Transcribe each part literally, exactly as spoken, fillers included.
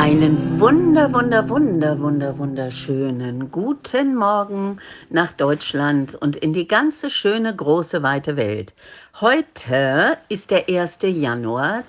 Einen wunder, wunder, wunder, wunder, wunderschönen guten Morgen nach Deutschland und in die ganze schöne, große, weite Welt. Heute ist der erste Januar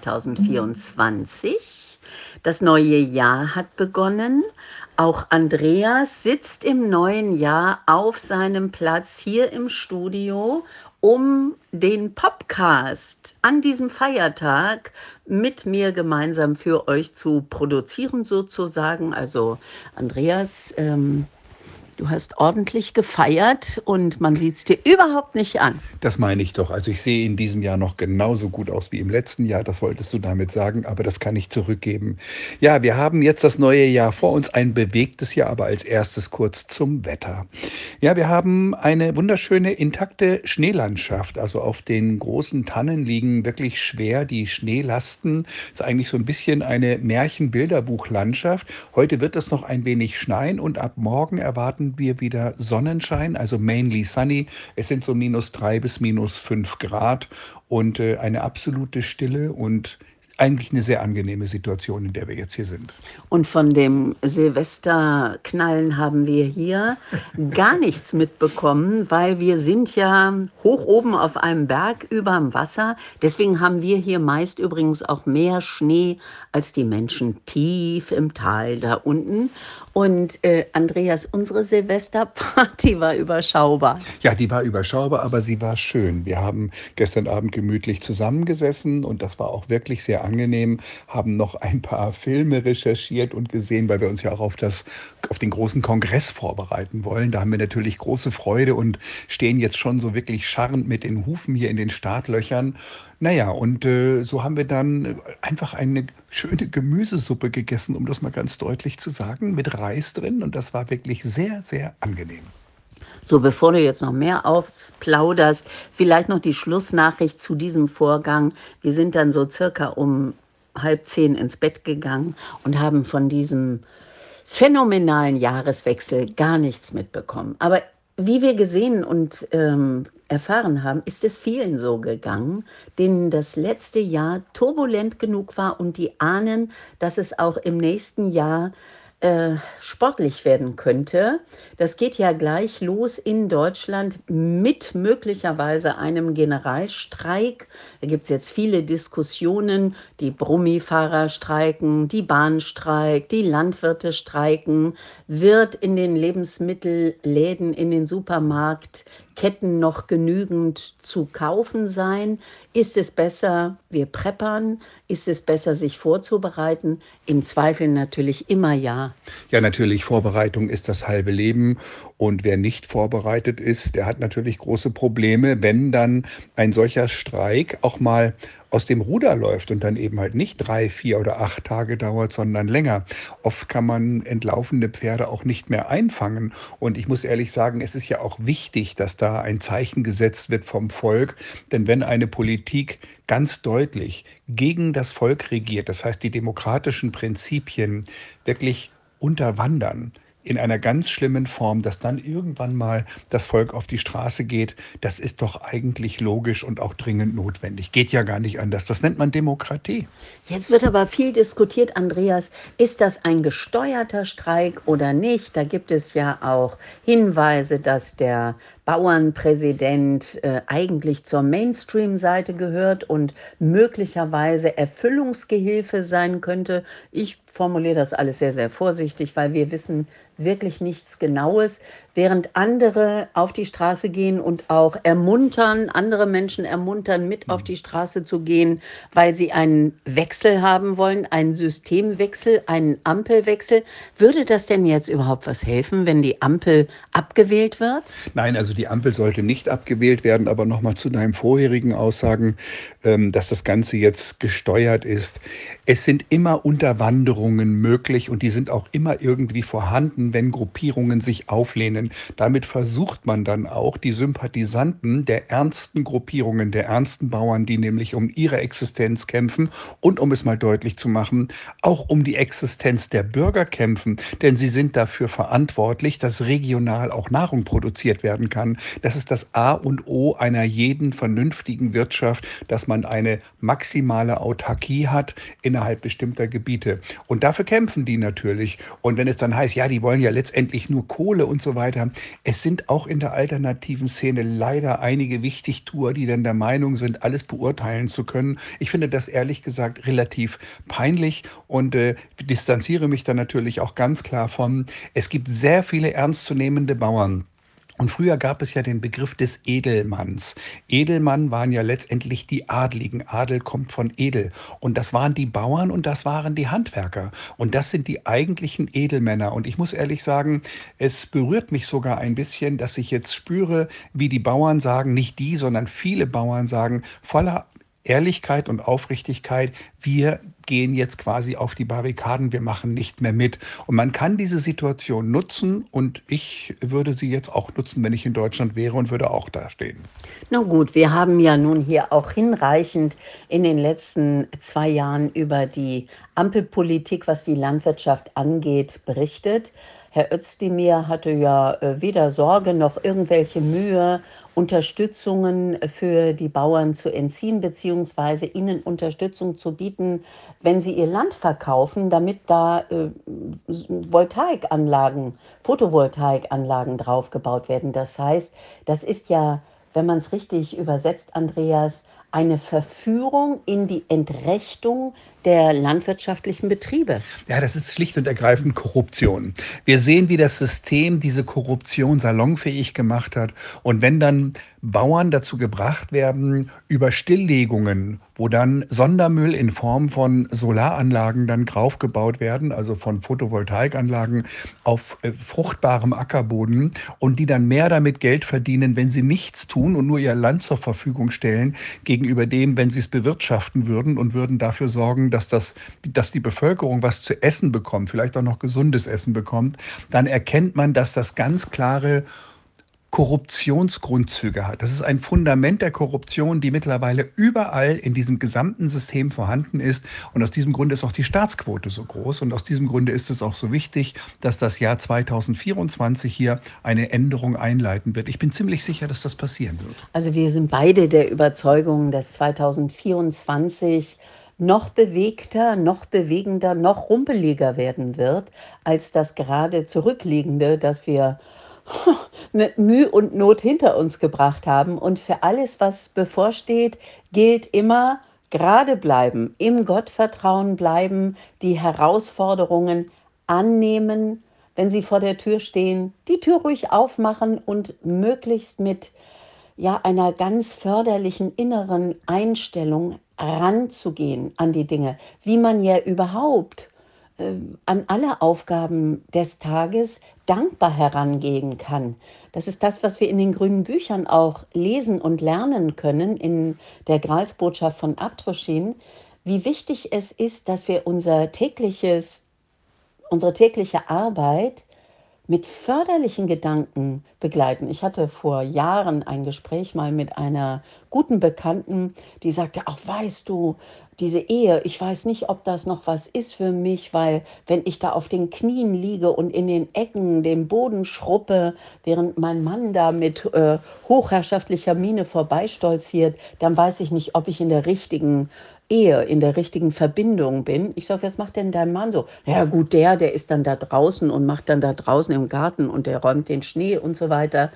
zweitausendvierundzwanzig. Das neue Jahr hat begonnen. Auch Andreas sitzt im neuen Jahr auf seinem Platz hier im Studio, um den Podcast an diesem Feiertag mit mir gemeinsam für euch zu produzieren sozusagen. Also Andreas, ähm, du hast ordentlich gefeiert und man sieht es dir überhaupt nicht an. Das meine ich doch. Also ich sehe in diesem Jahr noch genauso gut aus wie im letzten Jahr. Das wolltest du damit sagen, aber das kann ich zurückgeben. Ja, wir haben jetzt das neue Jahr vor uns, ein bewegtes Jahr, aber als erstes kurz zum Wetter. Ja, wir haben eine wunderschöne, intakte Schneelandschaft. Also auf den großen Tannen liegen wirklich schwer die Schneelasten. Ist eigentlich so ein bisschen eine Märchenbilderbuchlandschaft. Heute wird es noch ein wenig schneien und ab morgen erwarten wir wieder Sonnenschein, also mainly sunny. Es sind so minus drei bis minus fünf Grad und äh, eine absolute Stille und eigentlich eine sehr angenehme Situation, in der wir jetzt hier sind. Und von dem Silvesterknallen haben wir hier gar nichts mitbekommen, weil wir sind ja hoch oben auf einem Berg überm Wasser. Deswegen haben wir hier meist übrigens auch mehr Schnee als die Menschen tief im Tal da unten. Und äh, Andreas, unsere Silvesterparty war überschaubar. Ja, die war überschaubar, aber sie war schön. Wir haben gestern Abend gemütlich zusammengesessen und das war auch wirklich sehr angenehm, haben noch ein paar Filme recherchiert und gesehen, weil wir uns ja auch auf das, auf den großen Kongress vorbereiten wollen. Da haben wir natürlich große Freude und stehen jetzt schon so wirklich scharrend mit den Hufen hier in den Startlöchern. Naja, und äh, so haben wir dann einfach eine schöne Gemüsesuppe gegessen, um das mal ganz deutlich zu sagen, mit Reis drin. Und das war wirklich sehr, sehr angenehm. So, bevor du jetzt noch mehr ausplauderst, vielleicht noch die Schlussnachricht zu diesem Vorgang. Wir sind dann so circa um halb zehn ins Bett gegangen und haben von diesem phänomenalen Jahreswechsel gar nichts mitbekommen. Aber wie wir gesehen und ähm, erfahren haben, ist es vielen so gegangen, denen das letzte Jahr turbulent genug war und die ahnen, dass es auch im nächsten Jahr äh, sportlich werden könnte. Das geht ja gleich los in Deutschland mit möglicherweise einem Generalstreik. Da gibt es jetzt viele Diskussionen. Die Brummifahrer streiken, die Bahn streikt, die Landwirte streiken. Wird in den Lebensmittelläden, in den Supermarktketten noch genügend zu kaufen sein? Ist es besser, wir preppern? Ist es besser, sich vorzubereiten? Im Zweifel natürlich immer ja. Ja, natürlich, Vorbereitung ist das halbe Leben. Und wer nicht vorbereitet ist, der hat natürlich große Probleme, wenn dann ein solcher Streik auch mal aus dem Ruder läuft und dann eben halt nicht drei, vier oder acht Tage dauert, sondern länger. Oft kann man entlaufene Pferde auch nicht mehr einfangen. Und ich muss ehrlich sagen, es ist ja auch wichtig, dass da ein Zeichen gesetzt wird vom Volk. Denn wenn eine Politik ganz deutlich gegen das Volk regiert, das heißt die demokratischen Prinzipien wirklich unterwandern, in einer ganz schlimmen Form, dass dann irgendwann mal das Volk auf die Straße geht, das ist doch eigentlich logisch und auch dringend notwendig. Geht ja gar nicht anders. Das nennt man Demokratie. Jetzt wird aber viel diskutiert, Andreas, ist das ein gesteuerter Streik oder nicht? Da gibt es ja auch Hinweise, dass der Bauernpräsident äh, eigentlich zur Mainstream-Seite gehört und möglicherweise Erfüllungsgehilfe sein könnte. Ich formuliere das alles sehr, sehr vorsichtig, weil wir wissen wirklich nichts Genaues, während andere auf die Straße gehen und auch ermuntern, andere Menschen ermuntern, mit auf die Straße zu gehen, weil sie einen Wechsel haben wollen, einen Systemwechsel, einen Ampelwechsel. Würde das denn jetzt überhaupt was helfen, wenn die Ampel abgewählt wird? Nein, also die Ampel sollte nicht abgewählt werden, aber nochmal zu deinen vorherigen Aussagen, ähm, dass das Ganze jetzt gesteuert ist. Es sind immer Unterwanderungen möglich und die sind auch immer irgendwie vorhanden, wenn Gruppierungen sich auflehnen. Denn damit versucht man dann auch, die Sympathisanten der ernsten Gruppierungen, der ernsten Bauern, die nämlich um ihre Existenz kämpfen und, um es mal deutlich zu machen, auch um die Existenz der Bürger kämpfen. Denn sie sind dafür verantwortlich, dass regional auch Nahrung produziert werden kann. Das ist das A und O einer jeden vernünftigen Wirtschaft, dass man eine maximale Autarkie hat innerhalb bestimmter Gebiete. Und dafür kämpfen die natürlich. Und wenn es dann heißt, ja, die wollen ja letztendlich nur Kohle und so weiter. Es sind auch in der alternativen Szene leider einige Wichtigtuer, die dann der Meinung sind, alles beurteilen zu können. Ich finde das ehrlich gesagt relativ peinlich und äh, distanziere mich dann natürlich auch ganz klar von. Es gibt sehr viele ernstzunehmende Bauern. Und früher gab es ja den Begriff des Edelmanns. Edelmann waren ja letztendlich die Adligen. Adel kommt von edel. Und das waren die Bauern und das waren die Handwerker. Und das sind die eigentlichen Edelmänner. Und ich muss ehrlich sagen, es berührt mich sogar ein bisschen, dass ich jetzt spüre, wie die Bauern sagen, nicht die, sondern viele Bauern sagen, voller Ehrlichkeit und Aufrichtigkeit, wir gehen jetzt quasi auf die Barrikaden, wir machen nicht mehr mit. Und man kann diese Situation nutzen und ich würde sie jetzt auch nutzen, wenn ich in Deutschland wäre und würde auch da stehen. Na gut, wir haben ja nun hier auch hinreichend in den letzten zwei Jahren über die Ampelpolitik, was die Landwirtschaft angeht, berichtet. Herr Özdemir hatte ja äh, weder Sorge noch irgendwelche Mühe, Unterstützungen für die Bauern zu entziehen, beziehungsweise ihnen Unterstützung zu bieten, wenn sie ihr Land verkaufen, damit da äh, Voltaikanlagen, Photovoltaikanlagen draufgebaut werden. Das heißt, das ist ja, wenn man es richtig übersetzt, Andreas, eine Verführung in die Entrechtung der landwirtschaftlichen Betriebe. Ja, das ist schlicht und ergreifend Korruption. Wir sehen, wie das System diese Korruption salonfähig gemacht hat. Und wenn dann Bauern dazu gebracht werden, über Stilllegungen, wo dann Sondermüll in Form von Solaranlagen dann draufgebaut werden, also von Photovoltaikanlagen auf äh, fruchtbarem Ackerboden und die dann mehr damit Geld verdienen, wenn sie nichts tun und nur ihr Land zur Verfügung stellen, gegenüber dem, wenn sie es bewirtschaften würden und würden dafür sorgen, dass, das, dass die Bevölkerung was zu essen bekommt, vielleicht auch noch gesundes Essen bekommt, dann erkennt man, dass das ganz klare Korruptionsgrundzüge hat. Das ist ein Fundament der Korruption, die mittlerweile überall in diesem gesamten System vorhanden ist. Und aus diesem Grunde ist auch die Staatsquote so groß. Und aus diesem Grunde ist es auch so wichtig, dass das Jahr zweitausendvierundzwanzig hier eine Änderung einleiten wird. Ich bin ziemlich sicher, dass das passieren wird. Also wir sind beide der Überzeugung, dass zweitausendvierundzwanzig noch bewegter, noch bewegender, noch rumpeliger werden wird, als das gerade zurückliegende, das wir mit Mühe und Not hinter uns gebracht haben. Und für alles, was bevorsteht, gilt immer gerade bleiben, im Gottvertrauen bleiben, die Herausforderungen annehmen, wenn sie vor der Tür stehen, die Tür ruhig aufmachen und möglichst mit ja, einer ganz förderlichen inneren Einstellung ranzugehen an die Dinge, wie man ja überhaupt äh, an alle Aufgaben des Tages dankbar herangehen kann. Das ist das, was wir in den grünen Büchern auch lesen und lernen können, in der Gralsbotschaft von Abtroschin, wie wichtig es ist, dass wir unser tägliches, unsere tägliche Arbeit mit förderlichen Gedanken begleiten. Ich hatte vor Jahren ein Gespräch mal mit einer guten Bekannten, die sagte, ach weißt du, diese Ehe, ich weiß nicht, ob das noch was ist für mich, weil wenn ich da auf den Knien liege und in den Ecken den Boden schruppe, während mein Mann da mit äh, hochherrschaftlicher Miene vorbeistolziert, dann weiß ich nicht, ob ich in der richtigen Ehe, in der richtigen Verbindung bin. Ich sage, was macht denn dein Mann so? Ja gut, der, der ist dann da draußen und macht dann da draußen im Garten und der räumt den Schnee und so weiter.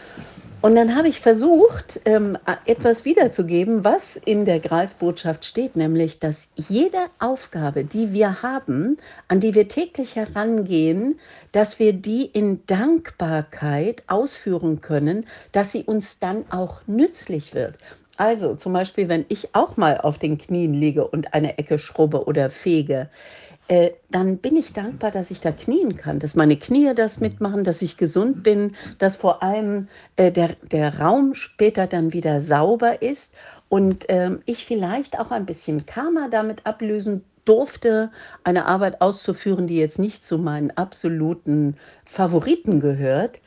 Und dann habe ich versucht, ähm, etwas wiederzugeben, was in der Gralsbotschaft steht, nämlich, dass jede Aufgabe, die wir haben, an die wir täglich herangehen, dass wir die in Dankbarkeit ausführen können, dass sie uns dann auch nützlich wird. Also zum Beispiel, wenn ich auch mal auf den Knien liege und eine Ecke schrubbe oder fege, äh, dann bin ich dankbar, dass ich da knien kann, dass meine Knie das mitmachen, dass ich gesund bin, dass vor allem äh, der, der Raum später dann wieder sauber ist und ähm, ich vielleicht auch ein bisschen Karma damit ablösen durfte, eine Arbeit auszuführen, die jetzt nicht zu meinen absoluten Favoriten gehört.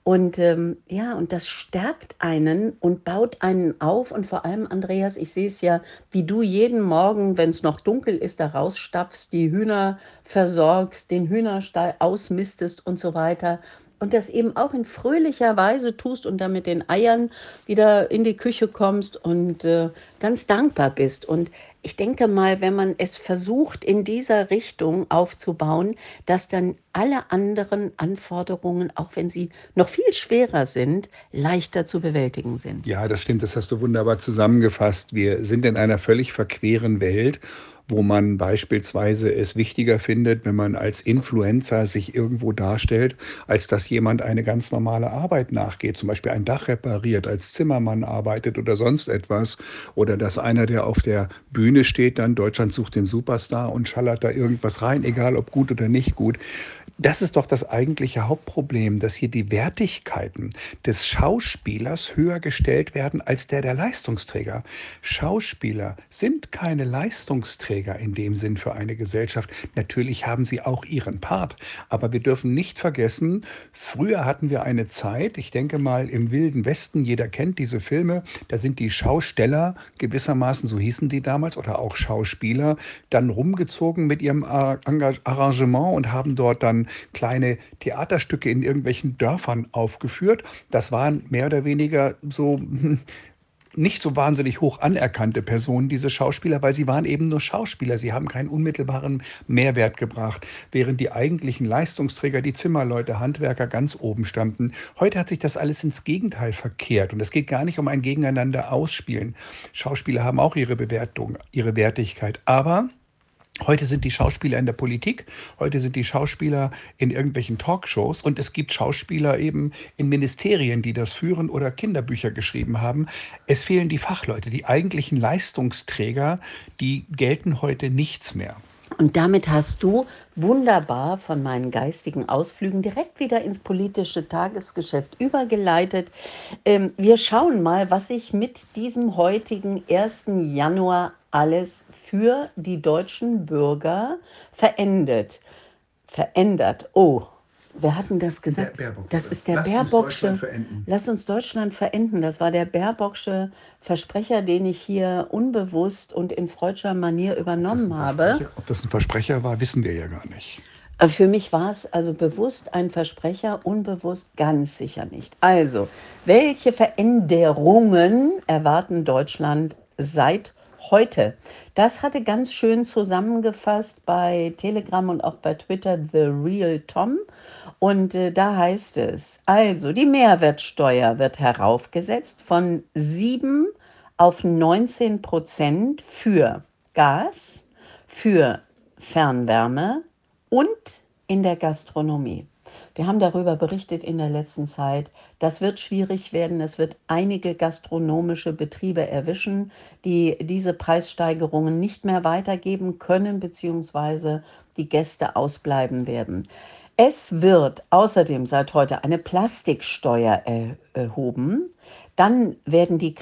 Und ähm, ja, und das stärkt einen und baut einen auf. Und vor allem, Andreas, ich sehe es ja, wie du jeden Morgen, wenn es noch dunkel ist, da rausstapfst, die Hühner versorgst, den Hühnerstall ausmistest und so weiter. Und das eben auch in fröhlicher Weise tust und dann mit den Eiern wieder in die Küche kommst und äh, ganz dankbar bist. Und ich denke mal, wenn man es versucht, in dieser Richtung aufzubauen, dass dann alle anderen Anforderungen, auch wenn sie noch viel schwerer sind, leichter zu bewältigen sind. Ja, das stimmt, das hast du wunderbar zusammengefasst. Wir sind in einer völlig verqueren Welt, wo man beispielsweise es wichtiger findet, wenn man als Influencer sich irgendwo darstellt, als dass jemand eine ganz normale Arbeit nachgeht, zum Beispiel ein Dach repariert, als Zimmermann arbeitet oder sonst etwas. Oder dass einer, der auf der Bühne steht, dann Deutschland sucht den Superstar und schallert da irgendwas rein, egal ob gut oder nicht gut. Das ist doch das eigentliche Hauptproblem, dass hier die Wertigkeiten des Schauspielers höher gestellt werden als der der Leistungsträger. Schauspieler sind keine Leistungsträger in dem Sinn für eine Gesellschaft. Natürlich haben sie auch ihren Part, aber wir dürfen nicht vergessen, früher hatten wir eine Zeit, ich denke mal im Wilden Westen, jeder kennt diese Filme, da sind die Schausteller gewissermaßen, so hießen die damals, oder auch Schauspieler, dann rumgezogen mit ihrem Ar- Engag- Arrangement und haben dort dann kleine Theaterstücke in irgendwelchen Dörfern aufgeführt. Das waren mehr oder weniger so hm, nicht so wahnsinnig hoch anerkannte Personen, diese Schauspieler, weil sie waren eben nur Schauspieler. Sie haben keinen unmittelbaren Mehrwert gebracht, während die eigentlichen Leistungsträger, die Zimmerleute, Handwerker ganz oben standen. Heute hat sich das alles ins Gegenteil verkehrt und es geht gar nicht um ein Gegeneinander ausspielen. Schauspieler haben auch ihre Bewertung, ihre Wertigkeit, aber heute sind die Schauspieler in der Politik, heute sind die Schauspieler in irgendwelchen Talkshows und es gibt Schauspieler eben in Ministerien, die das führen oder Kinderbücher geschrieben haben. Es fehlen die Fachleute, die eigentlichen Leistungsträger, die gelten heute nichts mehr. Und damit hast du wunderbar von meinen geistigen Ausflügen direkt wieder ins politische Tagesgeschäft übergeleitet. Ähm, wir schauen mal, was sich mit diesem heutigen ersten Januar alles für die deutschen Bürger verändert. Verändert. Oh, wer hat denn das gesagt? Baerbock Das war das. ist der Lasst uns Baerbocksche. Deutschland verenden. Lass uns Deutschland verenden. Das war der Baerbocksche Versprecher, den ich hier unbewusst und in freudscher Manier übernommen habe. Versprecher- Ob das ein Versprecher war, wissen wir ja gar nicht. Äh, Für mich war es also bewusst ein Versprecher, unbewusst ganz sicher nicht. Also, welche Veränderungen erwarten Deutschland seit heute? Das hatte ganz schön zusammengefasst bei Telegram und auch bei Twitter The Real Tom. Und äh, da heißt es, also die Mehrwertsteuer wird heraufgesetzt von sieben auf neunzehn Prozent für Gas, für Fernwärme und in der Gastronomie. Wir haben darüber berichtet in der letzten Zeit. Das wird schwierig werden. Es wird einige gastronomische Betriebe erwischen, die diese Preissteigerungen nicht mehr weitergeben können, beziehungsweise die Gäste ausbleiben werden. Es wird außerdem seit heute eine Plastiksteuer er erhoben. Dann werden die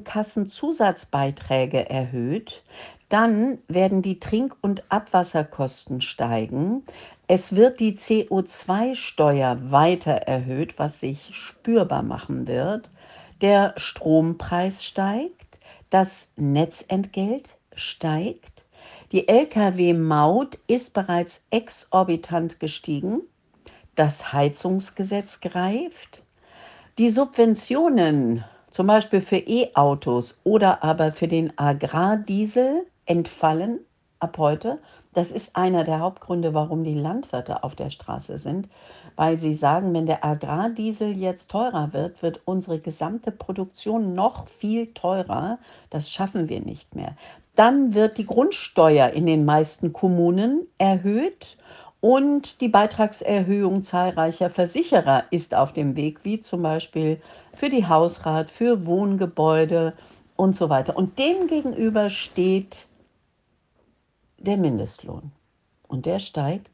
Krankenkassenzusatzbeiträge erhöht. Dann werden die Trink- und Abwasserkosten steigen. Es wird die C O zwei Steuer weiter erhöht, was sich spürbar machen wird. Der Strompreis steigt. Das Netzentgelt steigt. Die L K W-Maut ist bereits exorbitant gestiegen. Das Heizungsgesetz greift. Die Subventionen, zum Beispiel für E-Autos oder aber für den Agrardiesel, entfallen ab heute. Das ist einer der Hauptgründe, warum die Landwirte auf der Straße sind, weil sie sagen, wenn der Agrardiesel jetzt teurer wird, wird unsere gesamte Produktion noch viel teurer. Das schaffen wir nicht mehr. Dann wird die Grundsteuer in den meisten Kommunen erhöht und die Beitragserhöhung zahlreicher Versicherer ist auf dem Weg, wie zum Beispiel für die Hausrat, für Wohngebäude und so weiter. Und dem gegenüber steht der Mindestlohn. Und der steigt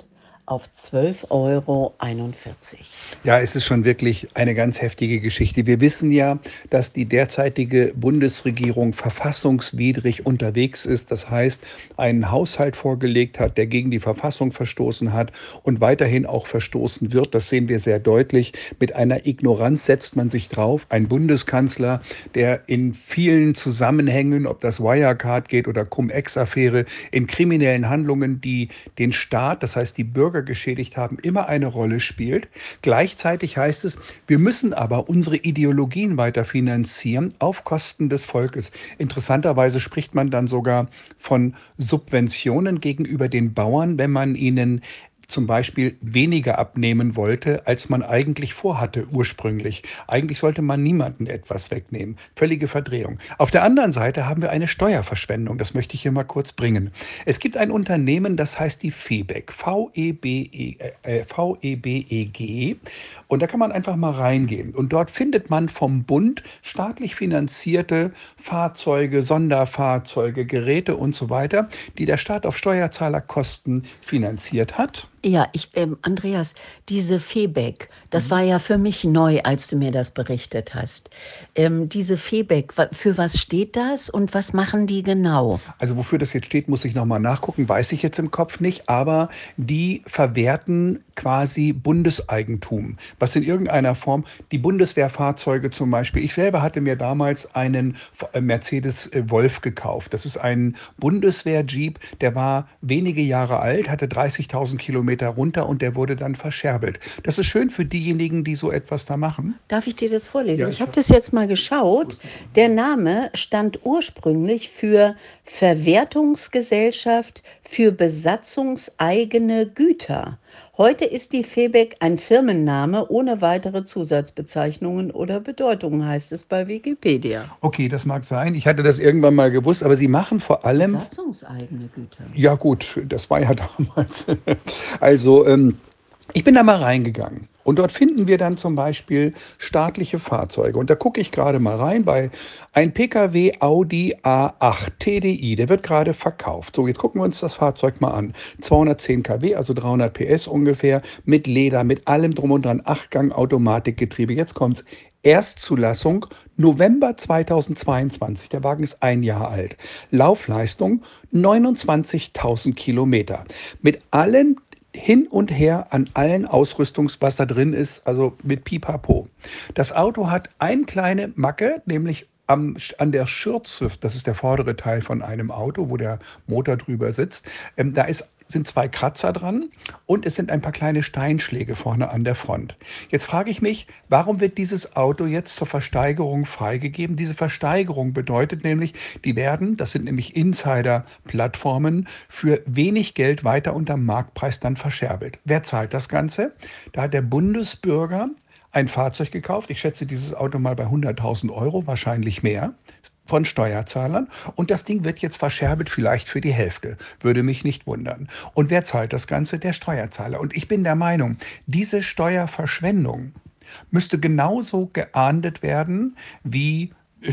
auf zwölf Euro einundvierzig. Ja, es ist schon wirklich eine ganz heftige Geschichte. Wir wissen ja, dass die derzeitige Bundesregierung verfassungswidrig unterwegs ist. Das heißt, einen Haushalt vorgelegt hat, der gegen die Verfassung verstoßen hat und weiterhin auch verstoßen wird. Das sehen wir sehr deutlich. Mit einer Ignoranz setzt man sich drauf. Ein Bundeskanzler, der in vielen Zusammenhängen, ob das Wirecard geht oder Cum-Ex-Affäre, in kriminellen Handlungen, die den Staat, das heißt die Bürger geschädigt haben, immer eine Rolle spielt. Gleichzeitig heißt es, wir müssen aber unsere Ideologien weiter finanzieren auf Kosten des Volkes. Interessanterweise spricht man dann sogar von Subventionen gegenüber den Bauern, wenn man ihnen zum Beispiel weniger abnehmen wollte, als man eigentlich vorhatte ursprünglich. Eigentlich sollte man niemandem etwas wegnehmen. Völlige Verdrehung. Auf der anderen Seite haben wir eine Steuerverschwendung. Das möchte ich hier mal kurz bringen. Es gibt ein Unternehmen, das heißt die Febeck. V E B E, äh, V E B E G. Und da kann man einfach mal reingehen. Und dort findet man vom Bund staatlich finanzierte Fahrzeuge, Sonderfahrzeuge, Geräte und so weiter, die der Staat auf Steuerzahlerkosten finanziert hat. Ja, ich, ähm, Andreas, diese Febeck, das war ja für mich neu, als du mir das berichtet hast. Ähm, diese Febeck, wa- für was steht das und was machen die genau? Also wofür das jetzt steht, muss ich nochmal nachgucken, weiß ich jetzt im Kopf nicht, aber die verwerten quasi Bundeseigentum, was in irgendeiner Form, die Bundeswehrfahrzeuge zum Beispiel, ich selber hatte mir damals einen äh, Mercedes äh, Wolf gekauft. Das ist ein Bundeswehr-Jeep, der war wenige Jahre alt, hatte dreißigtausend Kilometer runter und der wurde dann verscherbelt. Das ist schön für diejenigen, die so etwas da machen. Darf ich dir das vorlesen? Ja, ich ich habe hab- das jetzt mal geschaut. Der Name stand ursprünglich für Verwertungsgesellschaft für besatzungseigene Güter. Heute ist die Febeck ein Firmenname ohne weitere Zusatzbezeichnungen oder Bedeutungen, heißt es bei Wikipedia. Okay, das mag sein. Ich hatte das irgendwann mal gewusst, aber sie machen vor allem. Besatzungseigene Güter. Ja gut, das war ja damals. Also ähm, ich bin da mal reingegangen und dort finden wir dann zum Beispiel staatliche Fahrzeuge. Und da gucke ich gerade mal rein bei ein P K W Audi A acht T D I, der wird gerade verkauft. So, jetzt gucken wir uns das Fahrzeug mal an. zweihundertzehn Kilowatt, also dreihundert P S ungefähr, mit Leder, mit allem drum und dran, Achtgang Automatikgetriebe. Jetzt kommt's. Erstzulassung November zweitausendzweiundzwanzig. Der Wagen ist ein Jahr alt. Laufleistung neunundzwanzigtausend Kilometer. Mit allen hin und her an allen Ausrüstungs, was da drin ist, also mit Pipapo. Das Auto hat eine kleine Macke, nämlich am, an der Schürze, das ist der vordere Teil von einem Auto, wo der Motor drüber sitzt. Ähm, da ist sind zwei Kratzer dran und es sind ein paar kleine Steinschläge vorne an der Front. Jetzt frage ich mich, warum wird dieses Auto jetzt zur Versteigerung freigegeben? Diese Versteigerung bedeutet nämlich, die werden, das sind nämlich Insider-Plattformen, für wenig Geld weiter unterm Marktpreis dann verscherbelt. Wer zahlt das Ganze? Da hat der Bundesbürger ein Fahrzeug gekauft. Ich schätze dieses Auto mal bei hunderttausend Euro, wahrscheinlich mehr, von Steuerzahlern. Und das Ding wird jetzt verscherbelt, vielleicht für die Hälfte. Würde mich nicht wundern. Und wer zahlt das Ganze? Der Steuerzahler. Und ich bin der Meinung, diese Steuerverschwendung müsste genauso geahndet werden wie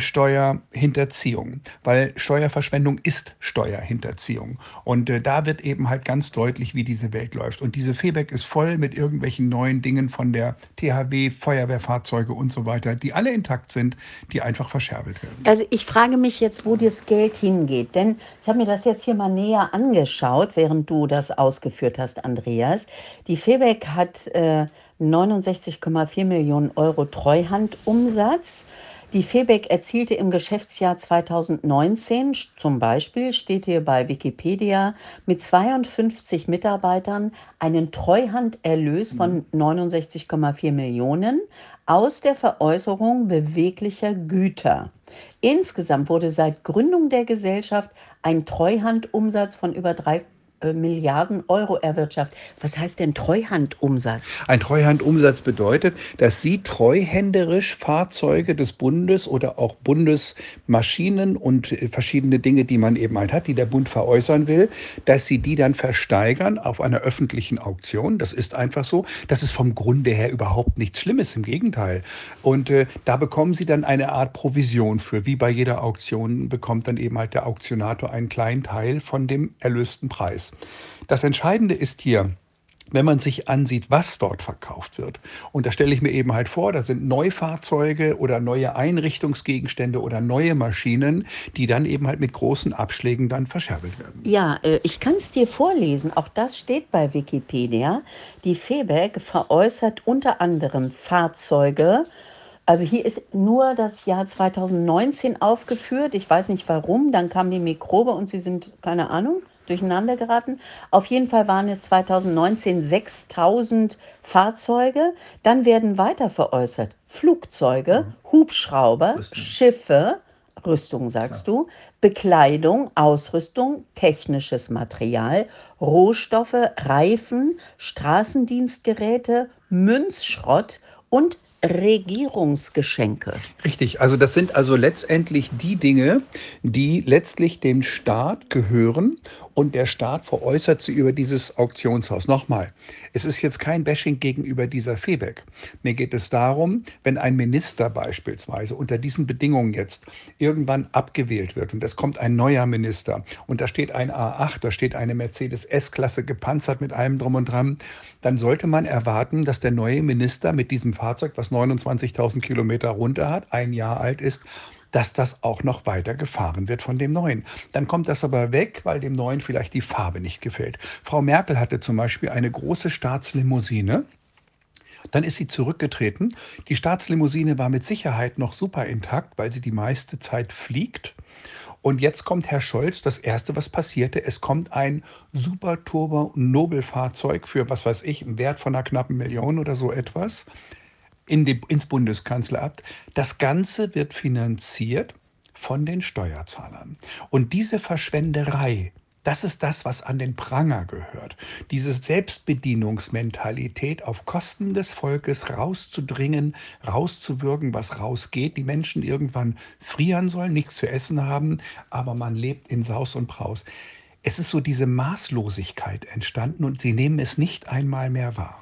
Steuerhinterziehung, weil Steuerverschwendung ist Steuerhinterziehung. Und äh, da wird eben halt ganz deutlich, wie diese Welt läuft. Und diese Febeck ist voll mit irgendwelchen neuen Dingen von der T H W, Feuerwehrfahrzeuge und so weiter, die alle intakt sind, die einfach verscherbelt werden. Also ich frage mich jetzt, wo das Geld hingeht, denn ich habe mir das jetzt hier mal näher angeschaut, während du das ausgeführt hast, Andreas. Die Febeck hat äh, neunundsechzig Komma vier Millionen Euro Treuhandumsatz. Die Febeck erzielte im Geschäftsjahr zweitausendneunzehn zum Beispiel, steht hier bei Wikipedia, mit zweiundfünfzig Mitarbeitern einen Treuhanderlös von neunundsechzig Komma vier Millionen aus der Veräußerung beweglicher Güter. Insgesamt wurde seit Gründung der Gesellschaft ein Treuhandumsatz von über drei äh, Milliarden Euro erwirtschaftet. Was heißt denn Treuhandumsatz? Ein Treuhandumsatz bedeutet, dass Sie treuhänderisch Fahrzeuge des Bundes oder auch Bundesmaschinen und äh, verschiedene Dinge, die man eben halt hat, die der Bund veräußern will, dass Sie die dann versteigern auf einer öffentlichen Auktion. Das ist einfach so. Das ist vom Grunde her überhaupt nichts Schlimmes, im Gegenteil. Und äh, da bekommen Sie dann eine Art Provision für. Wie bei jeder Auktion bekommt dann eben halt der Auktionator einen kleinen Teil von dem erlösten Preis. Das Entscheidende ist hier, wenn man sich ansieht, was dort verkauft wird. Und da stelle ich mir eben halt vor, da sind Neufahrzeuge oder neue Einrichtungsgegenstände oder neue Maschinen, die dann eben halt mit großen Abschlägen dann verscherbelt werden. Ja, äh, ich kann es dir vorlesen. Auch das steht bei Wikipedia. Die Febeck veräußert unter anderem Fahrzeuge. Also hier ist nur das Jahr zweitausendneunzehn aufgeführt. Ich weiß nicht warum. Dann kam die Mikrobe und sie sind, keine Ahnung, durcheinander geraten. Auf jeden Fall waren es zweitausendneunzehn sechstausend Fahrzeuge. Dann werden weiter veräußert Flugzeuge, Hubschrauber, Rüstung. Schiffe, Rüstung sagst du, Bekleidung, Ausrüstung, technisches Material, Rohstoffe, Reifen, Straßendienstgeräte, Münzschrott und Regierungsgeschenke. Richtig, also das sind also letztendlich die Dinge, die letztlich dem Staat gehören und der Staat veräußert sie über dieses Auktionshaus. Nochmal, es ist jetzt kein Bashing gegenüber dieser Febeck. Mir geht es darum, wenn ein Minister beispielsweise unter diesen Bedingungen jetzt irgendwann abgewählt wird und es kommt ein neuer Minister und da steht ein A acht, da steht eine Mercedes S-Klasse gepanzert mit allem drum und dran, dann sollte man erwarten, dass der neue Minister mit diesem Fahrzeug, was neunundzwanzigtausend Kilometer runter hat, ein Jahr alt ist, dass das auch noch weiter gefahren wird von dem Neuen. Dann kommt das aber weg, weil dem Neuen vielleicht die Farbe nicht gefällt. Frau Merkel hatte zum Beispiel eine große Staatslimousine. Dann ist sie zurückgetreten. Die Staatslimousine war mit Sicherheit noch super intakt, weil sie die meiste Zeit fliegt. Und jetzt kommt Herr Scholz, das Erste, was passierte, es kommt ein super Turbo Nobelfahrzeug für, was weiß ich, einen Wert von einer knappen Million oder so etwas, in die, ins Bundeskanzleramt. Das Ganze wird finanziert von den Steuerzahlern. Und diese Verschwenderei, das ist das, was an den Pranger gehört. Diese Selbstbedienungsmentalität, auf Kosten des Volkes rauszudringen, rauszuwirken, was rausgeht. Die Menschen irgendwann frieren sollen, nichts zu essen haben, aber man lebt in Saus und Braus. Es ist so diese Maßlosigkeit entstanden und sie nehmen es nicht einmal mehr wahr.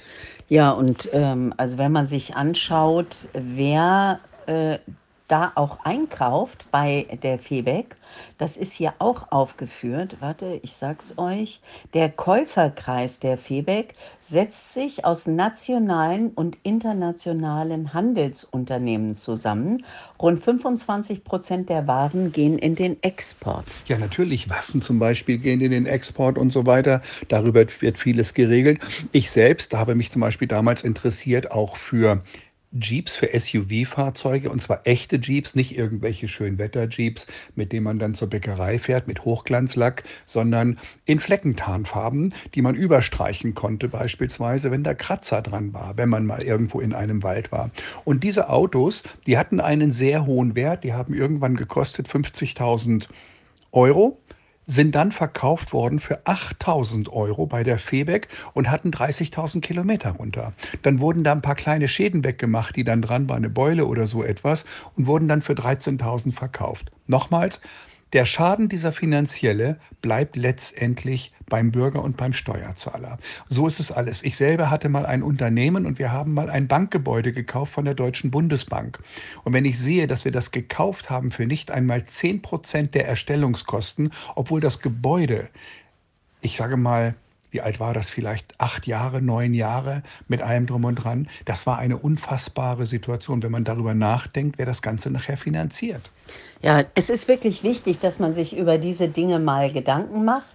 Ja, und ähm, also wenn man sich anschaut, wer äh, da auch einkauft bei der Febeck, das ist hier auch aufgeführt. Warte, ich sag's euch. Der Käuferkreis der Febeck setzt sich aus nationalen und internationalen Handelsunternehmen zusammen. Rund fünfundzwanzig Prozent der Waren gehen in den Export. Ja, natürlich, Waffen zum Beispiel gehen in den Export und so weiter. Darüber wird vieles geregelt. Ich selbst habe mich zum Beispiel damals interessiert auch für Jeeps, für S U V-Fahrzeuge, und zwar echte Jeeps, nicht irgendwelche Schönwetter-Jeeps, mit denen man dann zur Bäckerei fährt mit Hochglanzlack, sondern in Fleckentarnfarben, die man überstreichen konnte, beispielsweise, wenn da Kratzer dran war, wenn man mal irgendwo in einem Wald war. Und diese Autos, die hatten einen sehr hohen Wert, die haben irgendwann gekostet fünfzigtausend Euro. Sind dann verkauft worden für achttausend Euro bei der Febeck und hatten dreißigtausend Kilometer runter. Dann wurden da ein paar kleine Schäden weggemacht, die dann dran waren, eine Beule oder so etwas, und wurden dann für dreizehntausend verkauft. Nochmals, der Schaden, dieser finanzielle, bleibt letztendlich beim Bürger und beim Steuerzahler. So ist es alles. Ich selber hatte mal ein Unternehmen und wir haben mal ein Bankgebäude gekauft von der Deutschen Bundesbank. Und wenn ich sehe, dass wir das gekauft haben für nicht einmal zehn Prozent der Erstellungskosten, obwohl das Gebäude, ich sage mal, wie alt war das? Vielleicht acht Jahre, neun Jahre mit allem drum und dran. Das war eine unfassbare Situation, wenn man darüber nachdenkt, wer das Ganze nachher finanziert. Ja, es ist wirklich wichtig, dass man sich über diese Dinge mal Gedanken macht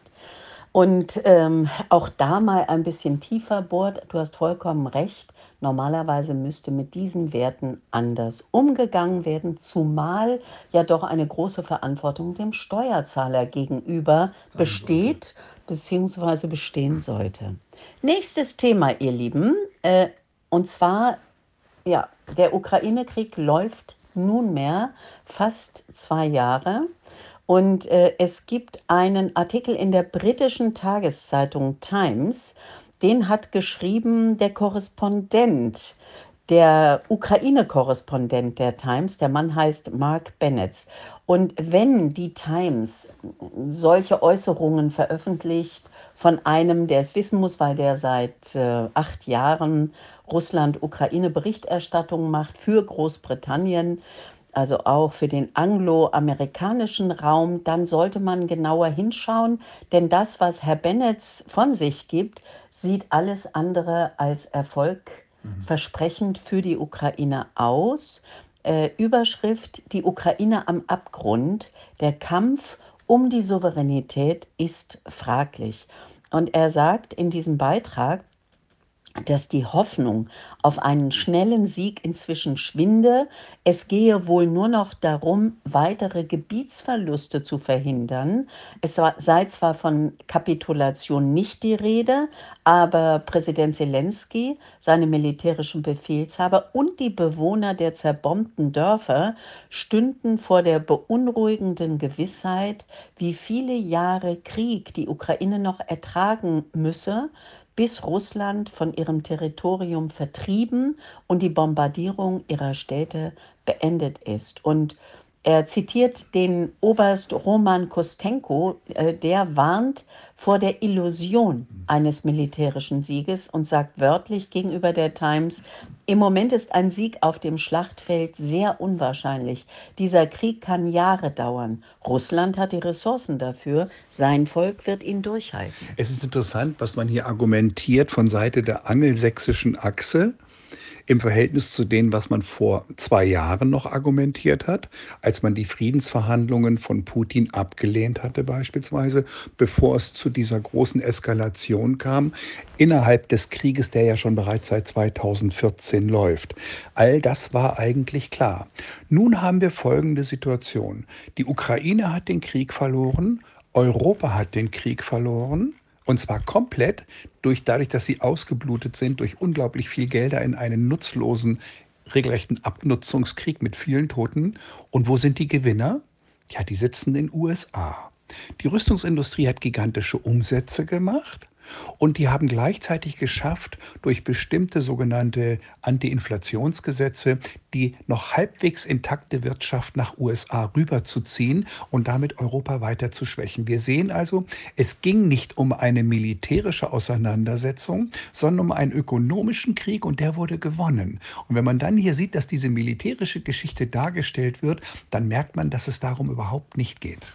und ähm, auch da mal ein bisschen tiefer bohrt. Du hast vollkommen recht. Normalerweise müsste mit diesen Werten anders umgegangen werden, zumal ja doch eine große Verantwortung dem Steuerzahler gegenüber besteht bzw. bestehen sollte. Nächstes Thema, ihr Lieben, äh, und zwar, ja, der Ukraine-Krieg läuft nunmehr fast zwei Jahre. Und äh, es gibt einen Artikel in der britischen Tageszeitung Times, den hat geschrieben der Korrespondent, der Ukraine-Korrespondent der Times. Der Mann heißt Mark Bennett. Und wenn die Times solche Äußerungen veröffentlicht von einem, der es wissen muss, weil der seit äh, acht Jahren Russland-Ukraine-Berichterstattung macht für Großbritannien, also auch für den angloamerikanischen Raum, dann sollte man genauer hinschauen, denn das, was Herr Benetz von sich gibt, sieht alles andere als erfolgversprechend für die Ukraine aus. Äh, Überschrift: Die Ukraine am Abgrund. Der Kampf um die Souveränität ist fraglich. Und er sagt in diesem Beitrag, dass die Hoffnung auf einen schnellen Sieg inzwischen schwinde. Es gehe wohl nur noch darum, weitere Gebietsverluste zu verhindern. Es war, sei zwar von Kapitulation nicht die Rede, aber Präsident Zelensky, seine militärischen Befehlshaber und die Bewohner der zerbombten Dörfer stünden vor der beunruhigenden Gewissheit, wie viele Jahre Krieg die Ukraine noch ertragen müsse, bis Russland von ihrem Territorium vertrieben und die Bombardierung ihrer Städte beendet ist. Und er zitiert den Oberst Roman Kostenko, äh, der warnt vor der Illusion eines militärischen Sieges und sagt wörtlich gegenüber der Times: Im Moment ist ein Sieg auf dem Schlachtfeld sehr unwahrscheinlich. Dieser Krieg kann Jahre dauern. Russland hat die Ressourcen dafür. Sein Volk wird ihn durchhalten. Es ist interessant, was man hier argumentiert von Seite der angelsächsischen Achse im Verhältnis zu dem, was man vor zwei Jahren noch argumentiert hat, als man die Friedensverhandlungen von Putin abgelehnt hatte beispielsweise, bevor es zu dieser großen Eskalation kam, innerhalb des Krieges, der ja schon bereits seit zweitausendvierzehn läuft. All das war eigentlich klar. Nun haben wir folgende Situation. Die Ukraine hat den Krieg verloren, Europa hat den Krieg verloren. Und zwar komplett, durch, dadurch, dass sie ausgeblutet sind, durch unglaublich viel Gelder in einen nutzlosen, regelrechten Abnutzungskrieg mit vielen Toten. Und wo sind die Gewinner? Ja, die sitzen in den U S A. Die Rüstungsindustrie hat gigantische Umsätze gemacht. Und die haben gleichzeitig geschafft, durch bestimmte sogenannte Anti-Inflationsgesetze die noch halbwegs intakte Wirtschaft nach U S A rüberzuziehen und damit Europa weiter zu schwächen. Wir sehen also, es ging nicht um eine militärische Auseinandersetzung, sondern um einen ökonomischen Krieg, und der wurde gewonnen. Und wenn man dann hier sieht, dass diese militärische Geschichte dargestellt wird, dann merkt man, dass es darum überhaupt nicht geht.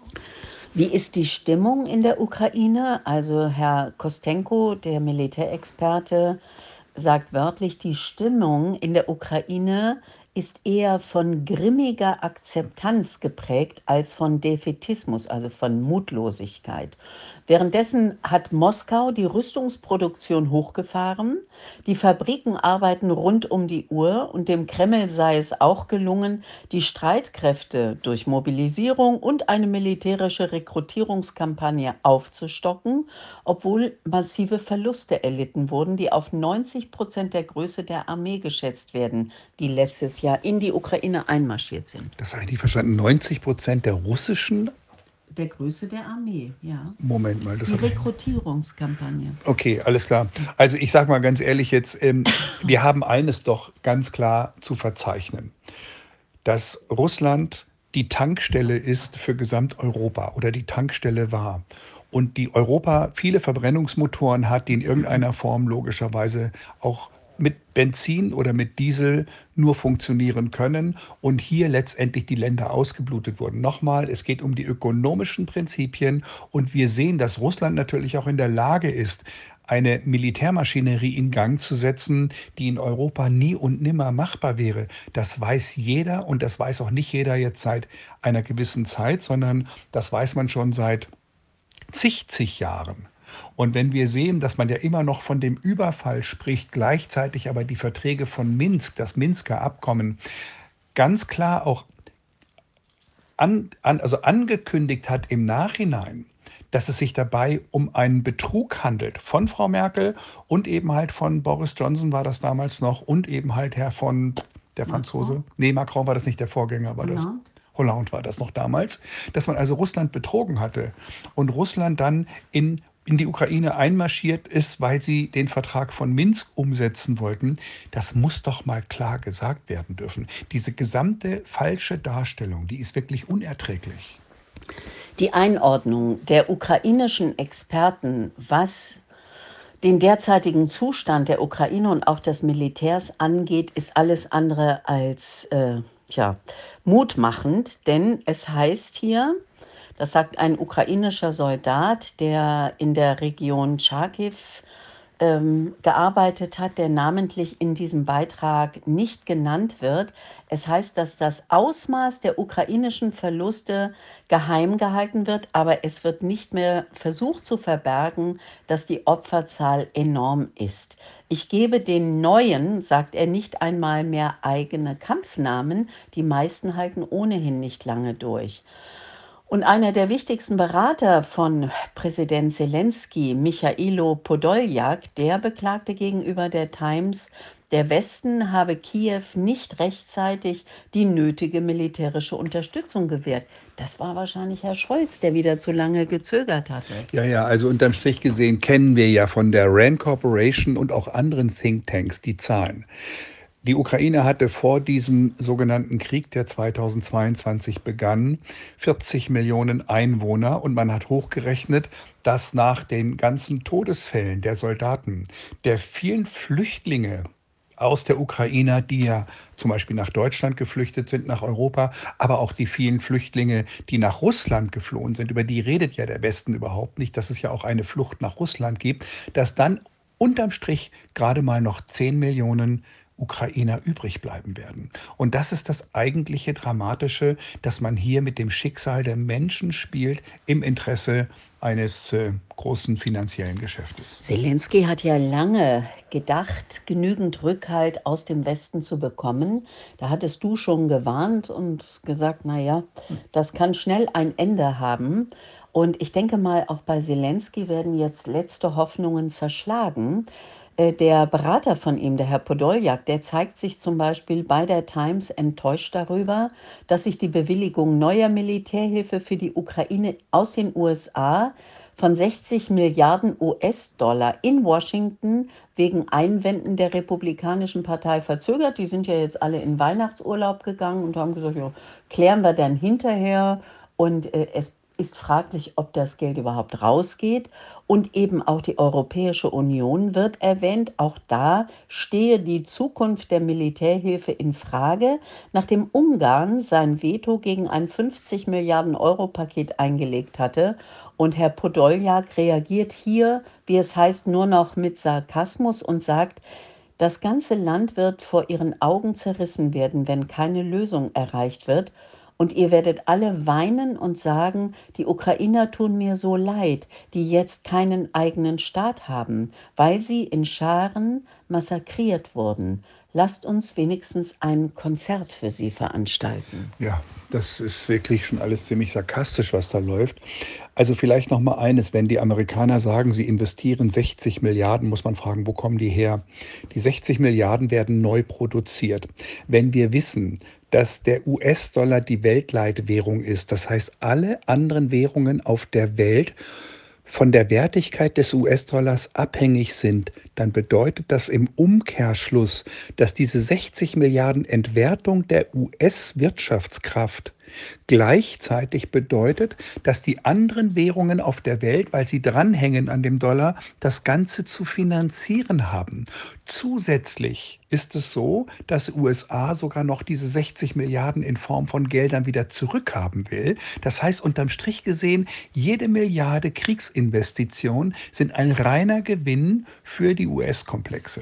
Wie ist die Stimmung in der Ukraine? Also Herr Kostenko, der Militärexperte, sagt wörtlich, die Stimmung in der Ukraine ist eher von grimmiger Akzeptanz geprägt als von Defätismus, also von Mutlosigkeit. Währenddessen hat Moskau die Rüstungsproduktion hochgefahren. Die Fabriken arbeiten rund um die Uhr und dem Kreml sei es auch gelungen, die Streitkräfte durch Mobilisierung und eine militärische Rekrutierungskampagne aufzustocken, obwohl massive Verluste erlitten wurden, die auf neunzig Prozent der Größe der Armee geschätzt werden, die letztes Jahr in die Ukraine einmarschiert sind. Das habe ich nicht verstanden. neunzig Prozent der russischen Der Größe der Armee, ja. Moment mal, das Die habe ich. Rekrutierungskampagne. Okay, alles klar. Also ich sage mal ganz ehrlich jetzt, ähm, wir haben eines doch ganz klar zu verzeichnen, dass Russland die Tankstelle ist für Gesamteuropa oder die Tankstelle war. Und die Europa viele Verbrennungsmotoren hat, die in irgendeiner Form logischerweise auch mit Benzin oder mit Diesel nur funktionieren können und hier letztendlich die Länder ausgeblutet wurden. Nochmal, es geht um die ökonomischen Prinzipien und wir sehen, dass Russland natürlich auch in der Lage ist, eine Militärmaschinerie in Gang zu setzen, die in Europa nie und nimmer machbar wäre. Das weiß jeder und das weiß auch nicht jeder jetzt seit einer gewissen Zeit, sondern das weiß man schon seit zig, zig Jahren. Und wenn wir sehen, dass man ja immer noch von dem Überfall spricht, gleichzeitig aber die Verträge von Minsk, das Minsker Abkommen, ganz klar auch an, an, also angekündigt hat im Nachhinein, dass es sich dabei um einen Betrug handelt von Frau Merkel und eben halt von Boris Johnson war das damals noch und eben halt Herr von, der Franzose, Macron? nee, Macron war das nicht, der Vorgänger war das. Hollande? Hollande war das noch damals, dass man also Russland betrogen hatte und Russland dann in in die Ukraine einmarschiert ist, weil sie den Vertrag von Minsk umsetzen wollten, das muss doch mal klar gesagt werden dürfen. Diese gesamte falsche Darstellung, die ist wirklich unerträglich. Die Einordnung der ukrainischen Experten, was den derzeitigen Zustand der Ukraine und auch des Militärs angeht, ist alles andere als äh, Tja, mutmachend, denn es heißt hier, das sagt ein ukrainischer Soldat, der in der Region Charkiw ähm, gearbeitet hat, der namentlich in diesem Beitrag nicht genannt wird. Es heißt, dass das Ausmaß der ukrainischen Verluste geheim gehalten wird, aber es wird nicht mehr versucht zu verbergen, dass die Opferzahl enorm ist. Ich gebe den Neuen, sagt er, nicht einmal mehr eigene Kampfnamen. Die meisten halten ohnehin nicht lange durch. Und einer der wichtigsten Berater von Präsident Selenskyj, Michailo Podoljak, der beklagte gegenüber der Times, der Westen habe Kiew nicht rechtzeitig die nötige militärische Unterstützung gewährt. Das war wahrscheinlich Herr Scholz, der wieder zu lange gezögert hatte. Ja, ja, also unterm Strich gesehen kennen wir ja von der Rand Corporation und auch anderen Thinktanks die Zahlen. Die Ukraine hatte vor diesem sogenannten Krieg, der zweitausendzweiundzwanzig begann, vierzig Millionen Einwohner und man hat hochgerechnet, dass nach den ganzen Todesfällen der Soldaten, der vielen Flüchtlinge aus der Ukraine, die ja zum Beispiel nach Deutschland geflüchtet sind, nach Europa, aber auch die vielen Flüchtlinge, die nach Russland geflohen sind, über die redet ja der Westen überhaupt nicht, dass es ja auch eine Flucht nach Russland gibt, dass dann unterm Strich gerade mal noch zehn Millionen Ukrainer übrig bleiben werden. Und das ist das eigentliche Dramatische, dass man hier mit dem Schicksal der Menschen spielt im Interesse eines äh, großen finanziellen Geschäftes. Selenskyj hat ja lange gedacht, genügend Rückhalt aus dem Westen zu bekommen. Da hattest du schon gewarnt und gesagt, naja, das kann schnell ein Ende haben. Und ich denke mal, auch bei Selenskyj werden jetzt letzte Hoffnungen zerschlagen. Äh, Der Berater von ihm, der Herr Podoljak, der zeigt sich zum Beispiel bei der Times enttäuscht darüber, dass sich die Bewilligung neuer Militärhilfe für die Ukraine aus den U S A von sechzig Milliarden U S-Dollar in Washington wegen Einwänden der Republikanischen Partei verzögert. Die sind ja jetzt alle in Weihnachtsurlaub gegangen und haben gesagt, ja, klären wir dann hinterher. Und äh, es ist fraglich, ob das Geld überhaupt rausgeht. Und eben auch die Europäische Union wird erwähnt. Auch da stehe die Zukunft der Militärhilfe in Frage, nachdem Ungarn sein Veto gegen ein fünfzig Milliarden Euro Paket eingelegt hatte. Und Herr Podoljak reagiert hier, wie es heißt, nur noch mit Sarkasmus und sagt, das ganze Land wird vor ihren Augen zerrissen werden, wenn keine Lösung erreicht wird. Und ihr werdet alle weinen und sagen, die Ukrainer tun mir so leid, die jetzt keinen eigenen Staat haben, weil sie in Scharen massakriert wurden. Lasst uns wenigstens ein Konzert für sie veranstalten. Ja, das ist wirklich schon alles ziemlich sarkastisch, was da läuft. Also vielleicht noch mal eines, wenn die Amerikaner sagen, sie investieren sechzig Milliarden, muss man fragen, wo kommen die her? Die sechzig Milliarden werden neu produziert. Wenn wir wissen, dass der U S-Dollar die Weltleitwährung ist, das heißt, alle anderen Währungen auf der Welt von der Wertigkeit des U S-Dollars abhängig sind, dann bedeutet das im Umkehrschluss, dass diese sechzig Milliarden Entwertung der U S-Wirtschaftskraft gleichzeitig bedeutet, dass die anderen Währungen auf der Welt, weil sie dranhängen an dem Dollar, das Ganze zu finanzieren haben. Zusätzlich ist es so, dass U S A sogar noch diese sechzig Milliarden in Form von Geldern wieder zurückhaben will. Das heißt, unterm Strich gesehen, jede Milliarde Kriegsinvestition sind ein reiner Gewinn für die U S-Komplexe.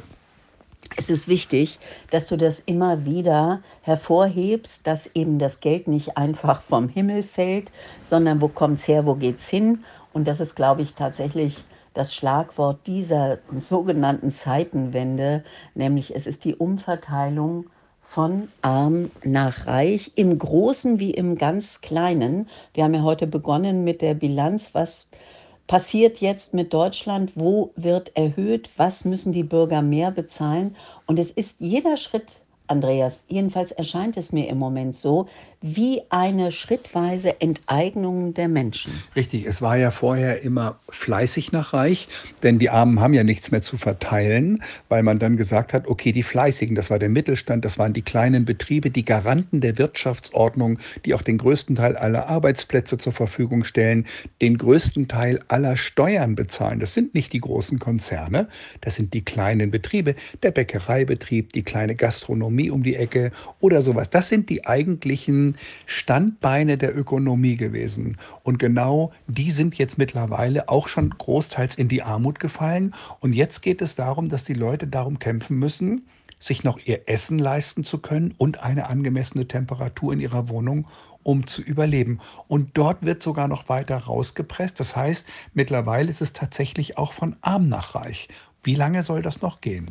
Es ist wichtig, dass du das immer wieder hervorhebst, dass eben das Geld nicht einfach vom Himmel fällt, sondern wo kommt's her, wo geht's hin? Und das ist, glaube ich, tatsächlich das Schlagwort dieser sogenannten Zeitenwende, nämlich es ist die Umverteilung von arm nach reich, im Großen wie im ganz Kleinen. Wir haben ja heute begonnen mit der Bilanz, was passiert jetzt mit Deutschland, wo wird erhöht, was müssen die Bürger mehr bezahlen. Und es ist jeder Schritt, Andreas, jedenfalls erscheint es mir im Moment so, wie eine schrittweise Enteignung der Menschen. Richtig, es war ja vorher immer fleißig nach reich, denn die Armen haben ja nichts mehr zu verteilen, weil man dann gesagt hat, okay, die Fleißigen, das war der Mittelstand, das waren die kleinen Betriebe, die Garanten der Wirtschaftsordnung, die auch den größten Teil aller Arbeitsplätze zur Verfügung stellen, den größten Teil aller Steuern bezahlen. Das sind nicht die großen Konzerne, das sind die kleinen Betriebe, der Bäckereibetrieb, die kleine Gastronomie um die Ecke oder sowas. Das sind die eigentlichen Standbeine der Ökonomie gewesen. Und genau die sind jetzt mittlerweile auch schon großteils in die Armut gefallen. Und jetzt geht es darum, dass die Leute darum kämpfen müssen, sich noch ihr Essen leisten zu können und eine angemessene Temperatur in ihrer Wohnung, um zu überleben. Und dort wird sogar noch weiter rausgepresst. Das heißt, mittlerweile ist es tatsächlich auch von arm nach reich. Wie lange soll das noch gehen?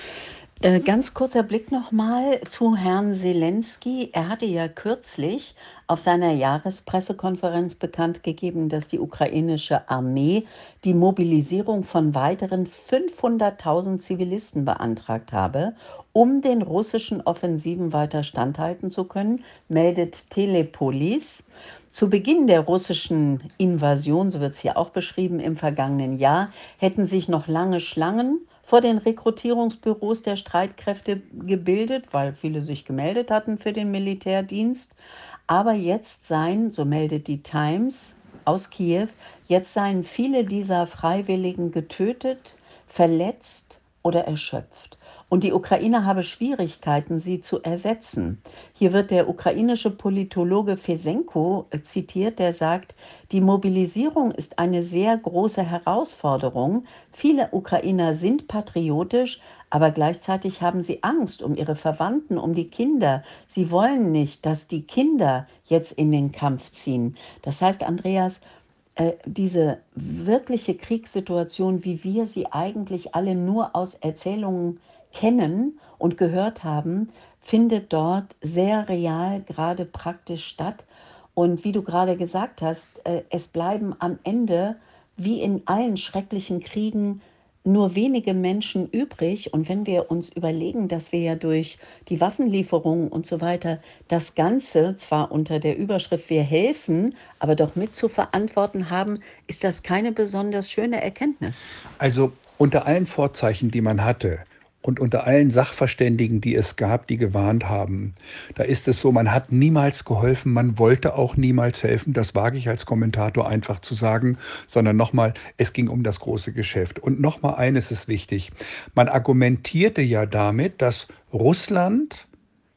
Äh, ganz kurzer Blick nochmal zu Herrn Zelensky. Er hatte ja kürzlich auf seiner Jahrespressekonferenz bekannt gegeben, dass die ukrainische Armee die Mobilisierung von weiteren fünfhunderttausend Zivilisten beantragt habe, um den russischen Offensiven weiter standhalten zu können, meldet Telepolis. Zu Beginn der russischen Invasion, so wird es hier auch beschrieben, im vergangenen Jahr, hätten sich noch lange Schlangen vor den Rekrutierungsbüros der Streitkräfte gebildet, weil viele sich gemeldet hatten für den Militärdienst. Aber jetzt seien, so meldet die Times aus Kiew, jetzt seien viele dieser Freiwilligen getötet, verletzt oder erschöpft. Und die Ukraine habe Schwierigkeiten, sie zu ersetzen. Hier wird der ukrainische Politologe Fesenko äh, zitiert, der sagt, die Mobilisierung ist eine sehr große Herausforderung. Viele Ukrainer sind patriotisch, aber gleichzeitig haben sie Angst um ihre Verwandten, um die Kinder. Sie wollen nicht, dass die Kinder jetzt in den Kampf ziehen. Das heißt, Andreas, äh, diese wirkliche Kriegssituation, wie wir sie eigentlich alle nur aus Erzählungen kennen und gehört haben, findet dort sehr real, gerade praktisch statt. Und wie du gerade gesagt hast, äh, es bleiben am Ende, wie in allen schrecklichen Kriegen, nur wenige Menschen übrig. Und wenn wir uns überlegen, dass wir ja durch die Waffenlieferungen und so weiter das Ganze zwar unter der Überschrift wir helfen, aber doch mit zu verantworten haben, ist das keine besonders schöne Erkenntnis. Also unter allen Vorzeichen, die man hatte, und unter allen Sachverständigen, die es gab, die gewarnt haben, da ist es so, man hat niemals geholfen, man wollte auch niemals helfen, das wage ich als Kommentator einfach zu sagen, sondern nochmal, es ging um das große Geschäft. Und nochmal eines ist wichtig, man argumentierte ja damit, dass Russland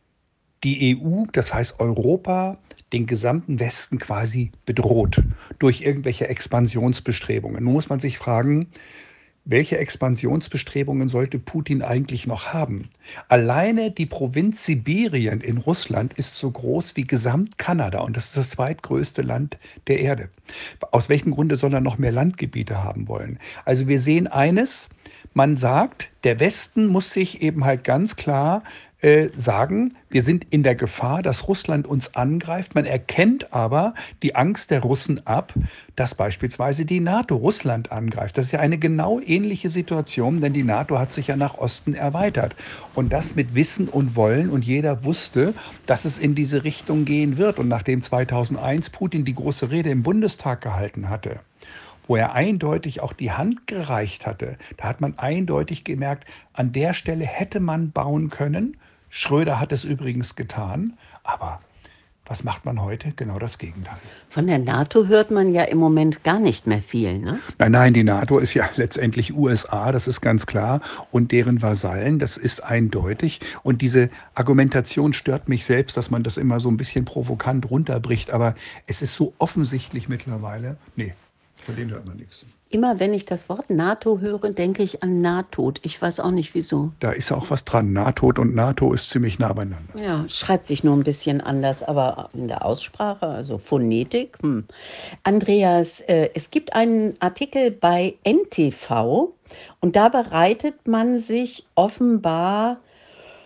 die E U, das heißt Europa, den gesamten Westen quasi bedroht durch irgendwelche Expansionsbestrebungen. Nun muss man sich fragen, welche Expansionsbestrebungen sollte Putin eigentlich noch haben? Alleine die Provinz Sibirien in Russland ist so groß wie Gesamt-Kanada und das ist das zweitgrößte Land der Erde. Aus welchem Grunde soll er noch mehr Landgebiete haben wollen? Also wir sehen eines, man sagt, der Westen muss sich eben halt ganz klar äh, sagen, wir sind in der Gefahr, dass Russland uns angreift. Man erkennt aber die Angst der Russen ab, dass beispielsweise die NATO Russland angreift. Das ist ja eine genau ähnliche Situation, denn die NATO hat sich ja nach Osten erweitert. Und das mit Wissen und Wollen. Und jeder wusste, dass es in diese Richtung gehen wird. Und nachdem zweitausendeins Putin die große Rede im Bundestag gehalten hatte, wo er eindeutig auch die Hand gereicht hatte, da hat man eindeutig gemerkt, an der Stelle hätte man bauen können. Schröder hat es übrigens getan, aber was macht man heute? Genau das Gegenteil. Von der NATO hört man ja im Moment gar nicht mehr viel, ne? Nein, nein, die NATO ist ja letztendlich U S A, das ist ganz klar. Und deren Vasallen, das ist eindeutig. Und diese Argumentation stört mich selbst, dass man das immer so ein bisschen provokant runterbricht. Aber es ist so offensichtlich mittlerweile. Nee, von denen hört man nichts. Immer wenn ich das Wort NATO höre, denke ich an Nahtod. Ich weiß auch nicht wieso. Da ist auch was dran. Nahtod und NATO ist ziemlich nah beieinander. Ja, schreibt sich nur ein bisschen anders, aber in der Aussprache, also Phonetik. Hm. Andreas, äh, es gibt einen Artikel bei N T V und da bereitet man sich offenbar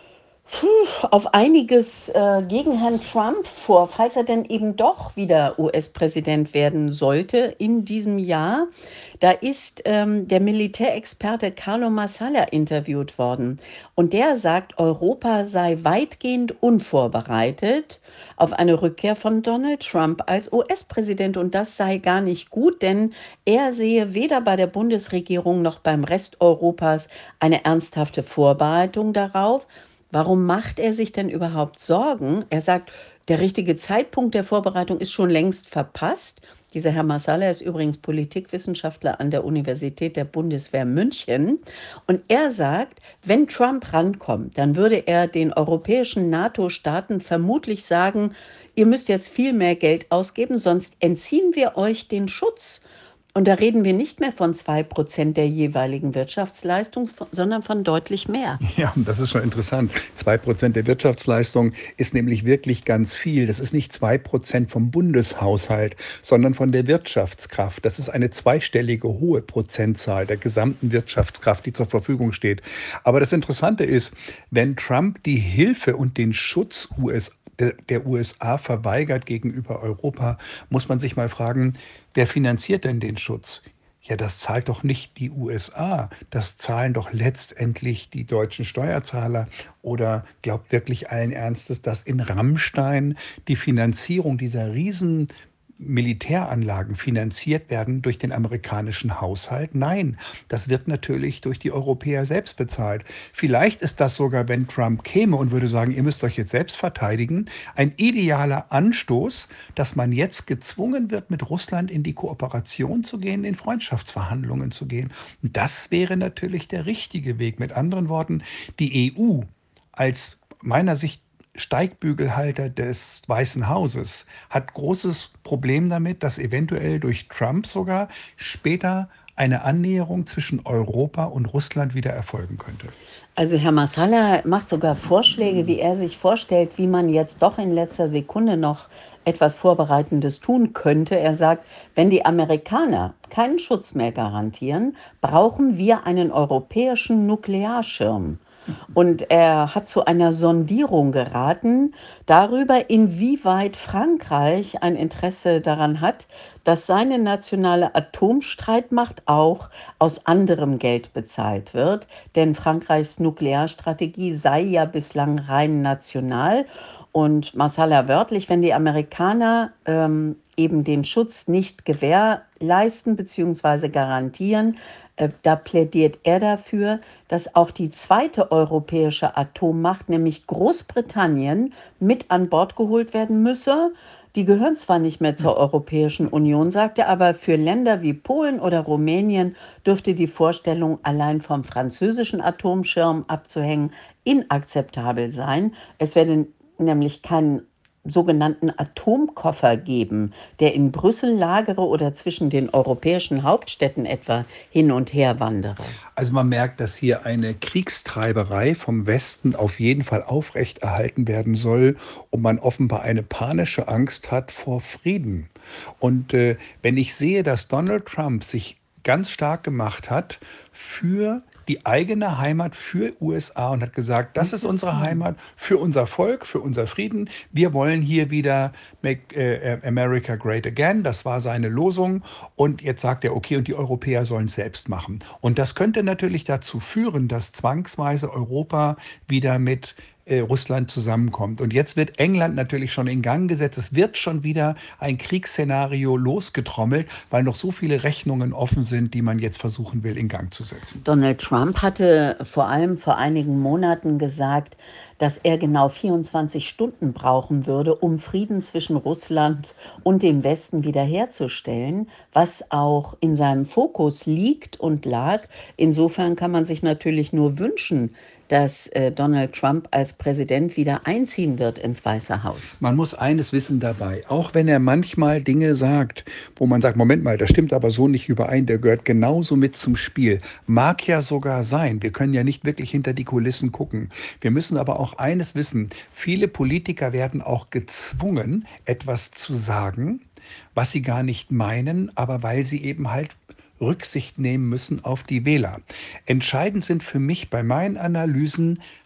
Puh, auf einiges äh, gegen Herrn Trump vor, falls er denn eben doch wieder U S-Präsident werden sollte in diesem Jahr. Da ist ähm, der Militärexperte Carlo Massala interviewt worden. Und der sagt, Europa sei weitgehend unvorbereitet auf eine Rückkehr von Donald Trump als U S-Präsident. Und das sei gar nicht gut, denn er sehe weder bei der Bundesregierung noch beim Rest Europas eine ernsthafte Vorbereitung darauf. Warum macht er sich denn überhaupt Sorgen? Er sagt, der richtige Zeitpunkt der Vorbereitung ist schon längst verpasst. Dieser Herr Massala ist übrigens Politikwissenschaftler an der Universität der Bundeswehr München. Und er sagt, wenn Trump rankommt, dann würde er den europäischen NATO-Staaten vermutlich sagen, ihr müsst jetzt viel mehr Geld ausgeben, sonst entziehen wir euch den Schutz. Und da reden wir nicht mehr von zwei Prozent der jeweiligen Wirtschaftsleistung, sondern von deutlich mehr. Ja, das ist schon interessant. Zwei Prozent der Wirtschaftsleistung ist nämlich wirklich ganz viel. Das ist nicht zwei Prozent vom Bundeshaushalt, sondern von der Wirtschaftskraft. Das ist eine zweistellige hohe Prozentzahl der gesamten Wirtschaftskraft, die zur Verfügung steht. Aber das Interessante ist, wenn Trump die Hilfe und den Schutz U S der der U S A verweigert gegenüber Europa, muss man sich mal fragen, wer finanziert denn den Schutz? Ja, das zahlt doch nicht die U S A. Das zahlen doch letztendlich die deutschen Steuerzahler. Oder glaubt wirklich allen Ernstes, dass in Rammstein die Finanzierung dieser riesen Militäranlagen finanziert werden durch den amerikanischen Haushalt? Nein, das wird natürlich durch die Europäer selbst bezahlt. Vielleicht ist das sogar, wenn Trump käme und würde sagen, ihr müsst euch jetzt selbst verteidigen, ein idealer Anstoß, dass man jetzt gezwungen wird, mit Russland in die Kooperation zu gehen, in Freundschaftsverhandlungen zu gehen. Und das wäre natürlich der richtige Weg. Mit anderen Worten, die E U als meiner Sicht Steigbügelhalter des Weißen Hauses hat großes Problem damit, dass eventuell durch Trump sogar später eine Annäherung zwischen Europa und Russland wieder erfolgen könnte. Also Herr Massala macht sogar Vorschläge, wie er sich vorstellt, wie man jetzt doch in letzter Sekunde noch etwas Vorbereitendes tun könnte. Er sagt, wenn die Amerikaner keinen Schutz mehr garantieren, brauchen wir einen europäischen Nuklearschirm. Und er hat zu einer Sondierung geraten darüber, inwieweit Frankreich ein Interesse daran hat, dass seine nationale Atomstreitmacht auch aus anderem Geld bezahlt wird. Denn Frankreichs Nuklearstrategie sei ja bislang rein national. Und Massala wörtlich, wenn die Amerikaner ähm, eben den Schutz nicht gewährleisten bzw. garantieren, äh, da plädiert er dafür, dass auch die zweite europäische Atommacht, nämlich Großbritannien, mit an Bord geholt werden müsse. Die gehören zwar nicht mehr zur Europäischen Union, sagt er, aber für Länder wie Polen oder Rumänien dürfte die Vorstellung, allein vom französischen Atomschirm abzuhängen, inakzeptabel sein. Es werde nämlich keinen sogenannten Atomkoffer geben, der in Brüssel lagere oder zwischen den europäischen Hauptstädten etwa hin und her wandere. Also man merkt, dass hier eine Kriegstreiberei vom Westen auf jeden Fall aufrechterhalten werden soll und man offenbar eine panische Angst hat vor Frieden. Und äh, wenn ich sehe, dass Donald Trump sich ganz stark gemacht hat für die eigene Heimat, für U S A und hat gesagt, das ist unsere Heimat für unser Volk, für unser Frieden. Wir wollen hier wieder Make äh, America Great Again. Das war seine Losung. Und jetzt sagt er, okay, und die Europäer sollen es selbst machen. Und das könnte natürlich dazu führen, dass zwangsweise Europa wieder mit äh, Russland zusammenkommt. Und jetzt wird England natürlich schon in Gang gesetzt. Es wird schon wieder ein Kriegsszenario losgetrommelt, weil noch so viele Rechnungen offen sind, die man jetzt versuchen will, in Gang zu setzen. Donald Trump hatte vor allem vor einigen Monaten gesagt, dass er genau vierundzwanzig Stunden brauchen würde, um Frieden zwischen Russland und dem Westen wiederherzustellen, was auch in seinem Fokus liegt und lag. Insofern kann man sich natürlich nur wünschen, dass äh, Donald Trump als Präsident wieder einziehen wird ins Weiße Haus. Man muss eines wissen dabei, auch wenn er manchmal Dinge sagt, wo man sagt, Moment mal, das stimmt aber so nicht überein, der gehört genauso mit zum Spiel. Mag ja sogar sein, wir können ja nicht wirklich hinter die Kulissen gucken. Wir müssen aber auch eines wissen, viele Politiker werden auch gezwungen, etwas zu sagen, was sie gar nicht meinen, aber weil sie eben halt Rücksicht nehmen müssen auf die Wähler. Entscheidend sind für mich bei meinen Analysen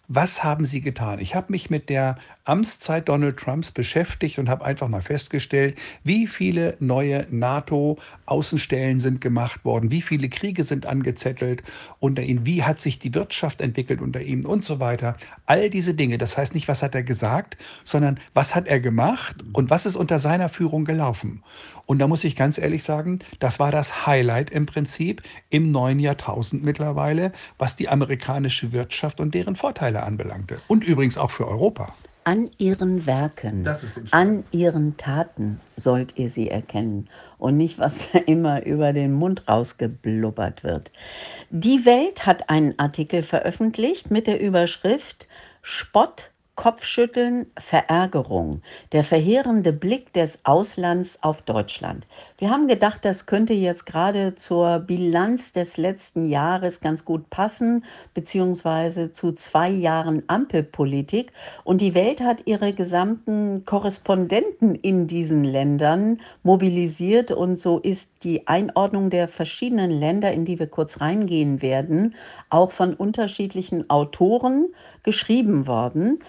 Was haben Sie getan? Ich habe mich mit der Amtszeit Donald Trumps beschäftigt und habe einfach mal festgestellt, wie viele neue NATO-Außenstellen sind gemacht worden, wie viele Kriege sind angezettelt unter ihnen, wie hat sich die Wirtschaft entwickelt unter ihnen und so weiter. All diese Dinge. Das heißt nicht, was hat er gesagt, sondern was hat er gemacht und was ist unter seiner Führung gelaufen. Und da muss ich ganz ehrlich sagen, das war das Highlight im Prinzip im neuen Jahrtausend mittlerweile, was die amerikanische Wirtschaft und deren Vorteile anbelangte. Und übrigens auch für Europa. An ihren Werken, Das ist entscheidend. an ihren Taten sollt ihr sie erkennen und nicht, was da immer über den Mund rausgeblubbert wird. Die Welt hat einen Artikel veröffentlicht mit der Überschrift Spott, Kopfschütteln, Verärgerung. Der verheerende Blick des Auslands auf Deutschland. Wir haben gedacht, das könnte jetzt gerade zur Bilanz des letzten Jahres ganz gut passen, beziehungsweise zu zwei Jahren Ampelpolitik. Und die Welt hat ihre gesamten Korrespondenten in diesen Ländern mobilisiert. Und so ist die Einordnung der verschiedenen Länder, in die wir kurz reingehen werden, auch von unterschiedlichen Autoren geschrieben worden.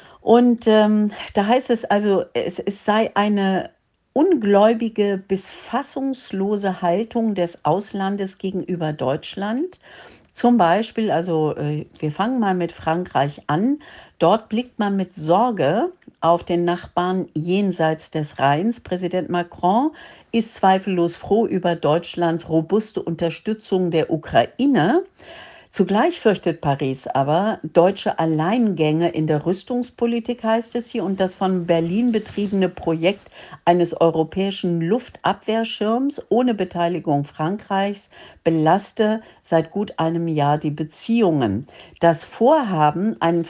Und ähm, da heißt es also, es, es sei eine ungläubige bis fassungslose Haltung des Auslandes gegenüber Deutschland. Zum Beispiel, also äh, wir fangen mal mit Frankreich an. Dort blickt man mit Sorge auf den Nachbarn jenseits des Rheins. Präsident Macron ist zweifellos froh über Deutschlands robuste Unterstützung der Ukraine. Zugleich fürchtet Paris aber deutsche Alleingänge in der Rüstungspolitik, heißt es hier, und das von Berlin betriebene Projekt eines europäischen Luftabwehrschirms ohne Beteiligung Frankreichs belaste seit gut einem Jahr die Beziehungen. Das Vorhaben, einen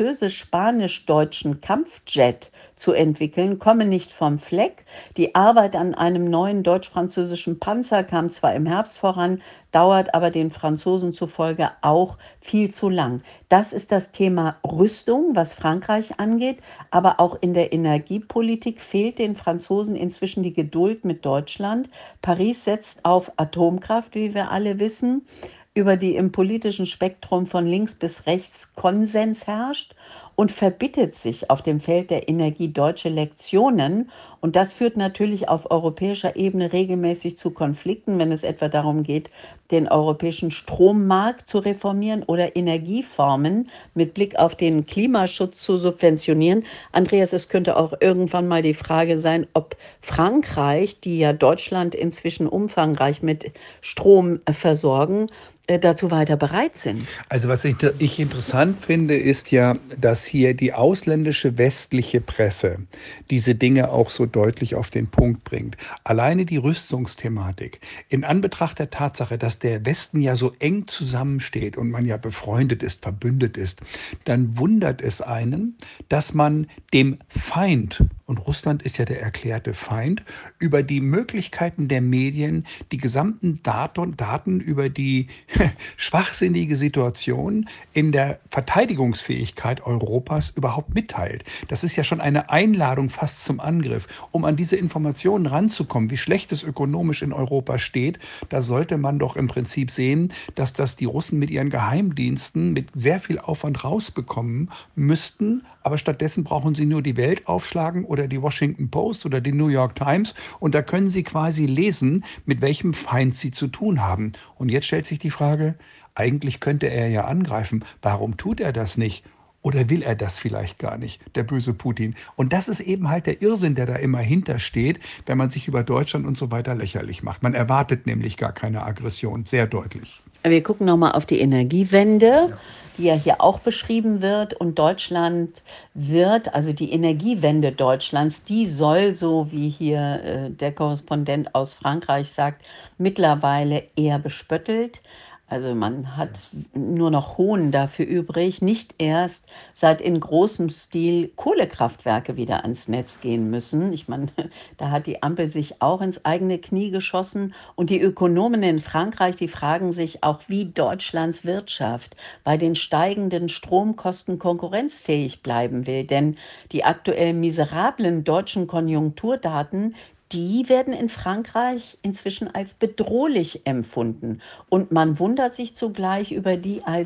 französisch-spanisch-deutschen Kampfjet zu entwickeln, komme nicht vom Fleck. Die Arbeit an einem neuen deutsch-französischen Panzer kam zwar im Herbst voran, dauert aber den Franzosen zufolge auch viel zu lang. Das ist das Thema Rüstung, was Frankreich angeht, aber auch in der Energiepolitik fehlt den Franzosen inzwischen die Geduld mit Deutschland. Paris setzt auf Atomkraft, wie wir alle wissen, über die im politischen Spektrum von links bis rechts Konsens herrscht und verbittet sich auf dem Feld der Energie deutsche Lektionen. Und das führt natürlich auf europäischer Ebene regelmäßig zu Konflikten, wenn es etwa darum geht, den europäischen Strommarkt zu reformieren oder Energieformen mit Blick auf den Klimaschutz zu subventionieren. Andreas, es könnte auch irgendwann mal die Frage sein, ob Frankreich, die ja Deutschland inzwischen umfangreich mit Strom äh, versorgen, äh, dazu weiter bereit sind. Also was ich, ich interessant finde, ist ja, dass hier die ausländische westliche Presse diese Dinge auch so deutlich auf den Punkt bringt. Alleine die Rüstungsthematik. In Anbetracht der Tatsache, dass der Westen ja so eng zusammensteht und man ja befreundet ist, verbündet ist, dann wundert es einen, dass man dem Feind, und Russland ist ja der erklärte Feind, über die Möglichkeiten der Medien die gesamten Daten, Daten über die schwachsinnige Situation in der Verteidigungsfähigkeit Europas überhaupt mitteilt. Das ist ja schon eine Einladung fast zum Angriff. Um an diese Informationen ranzukommen, wie schlecht es ökonomisch in Europa steht, da sollte man doch im Prinzip sehen, dass das die Russen mit ihren Geheimdiensten mit sehr viel Aufwand rausbekommen müssten. Aber stattdessen brauchen sie nur die Welt aufschlagen oder die Washington Post oder die New York Times. Und da können sie quasi lesen, mit welchem Feind sie zu tun haben. Und jetzt stellt sich die Frage, eigentlich könnte er ja angreifen. Warum tut er das nicht? Oder will er das vielleicht gar nicht, der böse Putin? Und das ist eben halt der Irrsinn, der da immer hintersteht, wenn man sich über Deutschland und so weiter lächerlich macht. Man erwartet nämlich gar keine Aggression, sehr deutlich. Wir gucken nochmal auf die Energiewende, ja, die ja hier auch beschrieben wird. Und Deutschland wird, also die Energiewende Deutschlands, die soll, so wie hier äh, der Korrespondent aus Frankreich sagt, mittlerweile eher bespöttelt. Also man hat nur noch Hohn dafür übrig, nicht erst seit in großem Stil Kohlekraftwerke wieder ans Netz gehen müssen. Ich meine, da hat die Ampel sich auch ins eigene Knie geschossen. Und die Ökonomen in Frankreich, die fragen sich auch, wie Deutschlands Wirtschaft bei den steigenden Stromkosten konkurrenzfähig bleiben will. Denn die aktuell miserablen deutschen Konjunkturdaten, die werden in Frankreich inzwischen als bedrohlich empfunden. Und man wundert sich zugleich über die als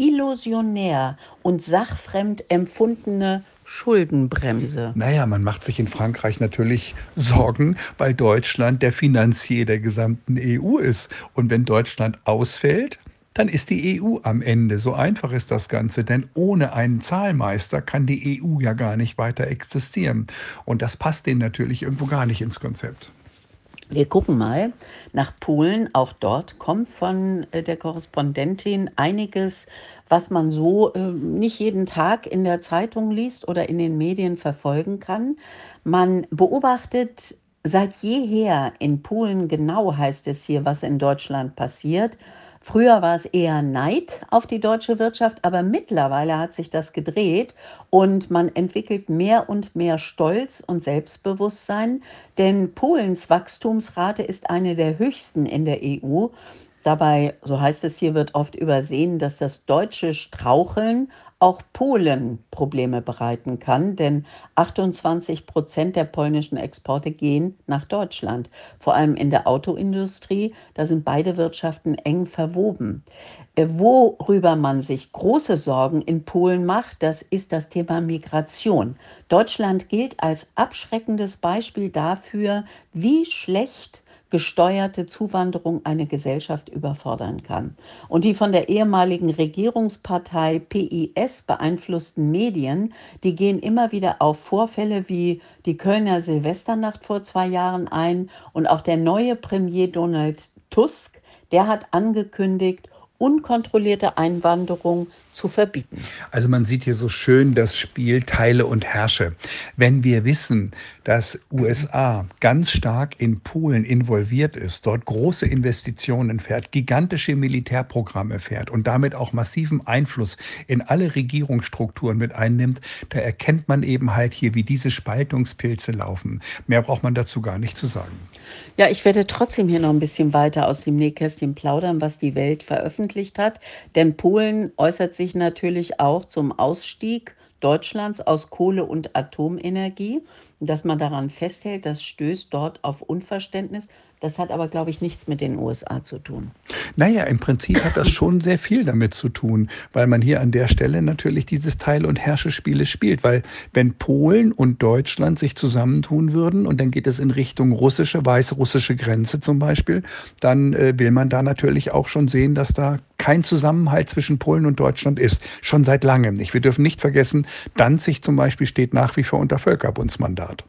illusionär und sachfremd empfundene Schuldenbremse? Naja, man macht sich in Frankreich natürlich Sorgen, weil Deutschland der Finanzier der gesamten E U ist. Und wenn Deutschland ausfällt, dann ist die E U am Ende. So einfach ist das Ganze, denn ohne einen Zahlmeister kann die E U ja gar nicht weiter existieren. Und das passt denen natürlich irgendwo gar nicht ins Konzept. Wir gucken mal nach Polen. Auch dort kommt von äh, der Korrespondentin einiges, was man so äh, nicht jeden Tag in der Zeitung liest oder in den Medien verfolgen kann. Man beobachtet seit jeher in Polen genau, heißt es hier, was in Deutschland passiert. Früher war es eher Neid auf die deutsche Wirtschaft, aber mittlerweile hat sich das gedreht und man entwickelt mehr und mehr Stolz und Selbstbewusstsein, denn Polens Wachstumsrate ist eine der höchsten in der E U. Dabei, so heißt es hier, wird oft übersehen, dass das deutsche Straucheln auch Polen Probleme bereiten kann, denn achtundzwanzig Prozent der polnischen Exporte gehen nach Deutschland. Vor allem in der Autoindustrie, da sind beide Wirtschaften eng verwoben. Äh, Worüber man sich große Sorgen in Polen macht, das ist das Thema Migration. Deutschland gilt als abschreckendes Beispiel dafür, wie schlecht gesteuerte Zuwanderung eine Gesellschaft überfordern kann. Und die von der ehemaligen Regierungspartei P I S beeinflussten Medien, die gehen immer wieder auf Vorfälle wie die Kölner Silvesternacht vor zwei Jahren ein. Und auch der neue Premier Donald Tusk, der hat angekündigt, unkontrollierte Einwanderung zu verbieten. Also man sieht hier so schön das Spiel Teile und Herrsche. Wenn wir wissen, dass U S A ganz stark in Polen involviert ist, dort große Investitionen fährt, gigantische Militärprogramme fährt und damit auch massiven Einfluss in alle Regierungsstrukturen mit einnimmt, da erkennt man eben halt hier, wie diese Spaltungspilze laufen. Mehr braucht man dazu gar nicht zu sagen. Ja, ich werde trotzdem hier noch ein bisschen weiter aus dem Nähkästchen plaudern, was die Welt veröffentlicht hat. Denn Polen äußert sich natürlich auch zum Ausstieg Deutschlands aus Kohle- und Atomenergie. Dass man daran festhält, das stößt dort auf Unverständnis. Das hat aber, glaube ich, nichts mit den U S A zu tun. Naja, im Prinzip hat das schon sehr viel damit zu tun, weil man hier an der Stelle natürlich dieses Teil- und Herrsche-Spiele spielt. Weil wenn Polen und Deutschland sich zusammentun würden und dann geht es in Richtung russische, weißrussische Grenze zum Beispiel, dann äh, will man da natürlich auch schon sehen, dass da kein Zusammenhalt zwischen Polen und Deutschland ist. Schon seit langem nicht. Wir dürfen nicht vergessen, Danzig zum Beispiel steht nach wie vor unter Völkerbundsmandat.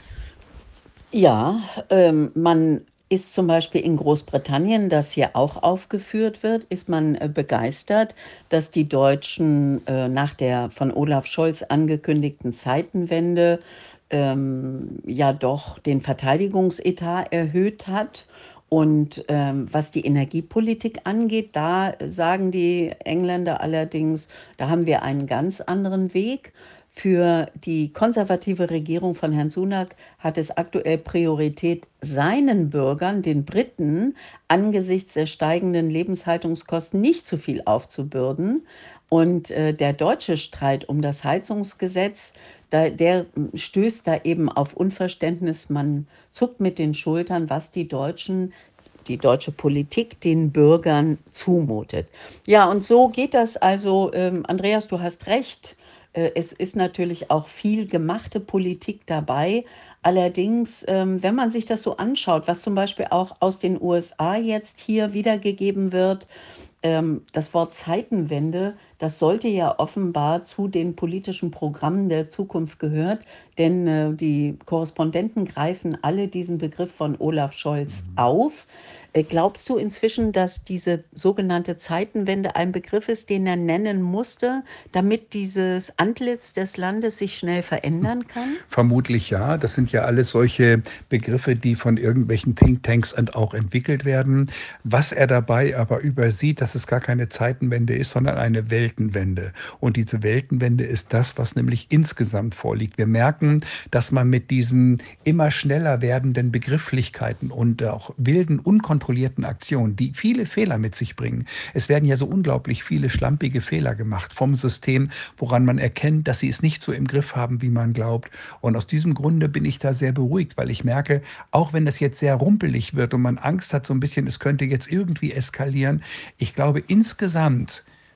Ja, ähm, man ist zum Beispiel in Großbritannien, das hier auch aufgeführt wird, ist man äh, begeistert, dass die Deutschen äh, nach der von Olaf Scholz angekündigten Zeitenwende ähm, ja doch den Verteidigungsetat erhöht hat. Und ähm, was die Energiepolitik angeht, da sagen die Engländer allerdings, da haben wir einen ganz anderen Weg. Für die konservative Regierung von Herrn Sunak hat es aktuell Priorität, seinen Bürgern, den Briten, angesichts der steigenden Lebenshaltungskosten nicht zu viel aufzubürden. Und äh, der deutsche Streit um das Heizungsgesetz, da, der mm, stößt da eben auf Unverständnis. Man zuckt mit den Schultern, was die Deutschen, die deutsche Politik den Bürgern zumutet. Ja, und so geht das also. Ähm, Andreas, du hast recht. Äh, Es ist natürlich auch viel gemachte Politik dabei. Allerdings, ähm, wenn man sich das so anschaut, was zum Beispiel auch aus den U S A jetzt hier wiedergegeben wird, ähm, das Wort Zeitenwende, das sollte ja offenbar zu den politischen Programmen der Zukunft gehört, denn äh, die Korrespondenten greifen alle diesen Begriff von Olaf Scholz auf. Äh, Glaubst du inzwischen, dass diese sogenannte Zeitenwende ein Begriff ist, den er nennen musste, damit dieses Antlitz des Landes sich schnell verändern kann? Vermutlich ja. Das sind ja alles solche Begriffe, die von irgendwelchen Thinktanks ent- auch entwickelt werden. Was er dabei aber übersieht, dass es gar keine Zeitenwende ist, sondern eine Weltenwende. Und diese Weltenwende ist das, was nämlich insgesamt vorliegt. Wir merken, dass man mit diesen immer schneller werdenden Begrifflichkeiten und auch wilden, unkontrollierten Aktionen, die viele Fehler mit sich bringen. Es werden ja so unglaublich viele schlampige Fehler gemacht vom System, woran man erkennt, dass sie es nicht so im Griff haben, wie man glaubt. Und aus diesem Grunde bin ich da sehr beruhigt, weil ich merke, auch wenn das jetzt sehr rumpelig wird und man Angst hat so ein bisschen, es könnte jetzt irgendwie eskalieren, ich glaube insgesamt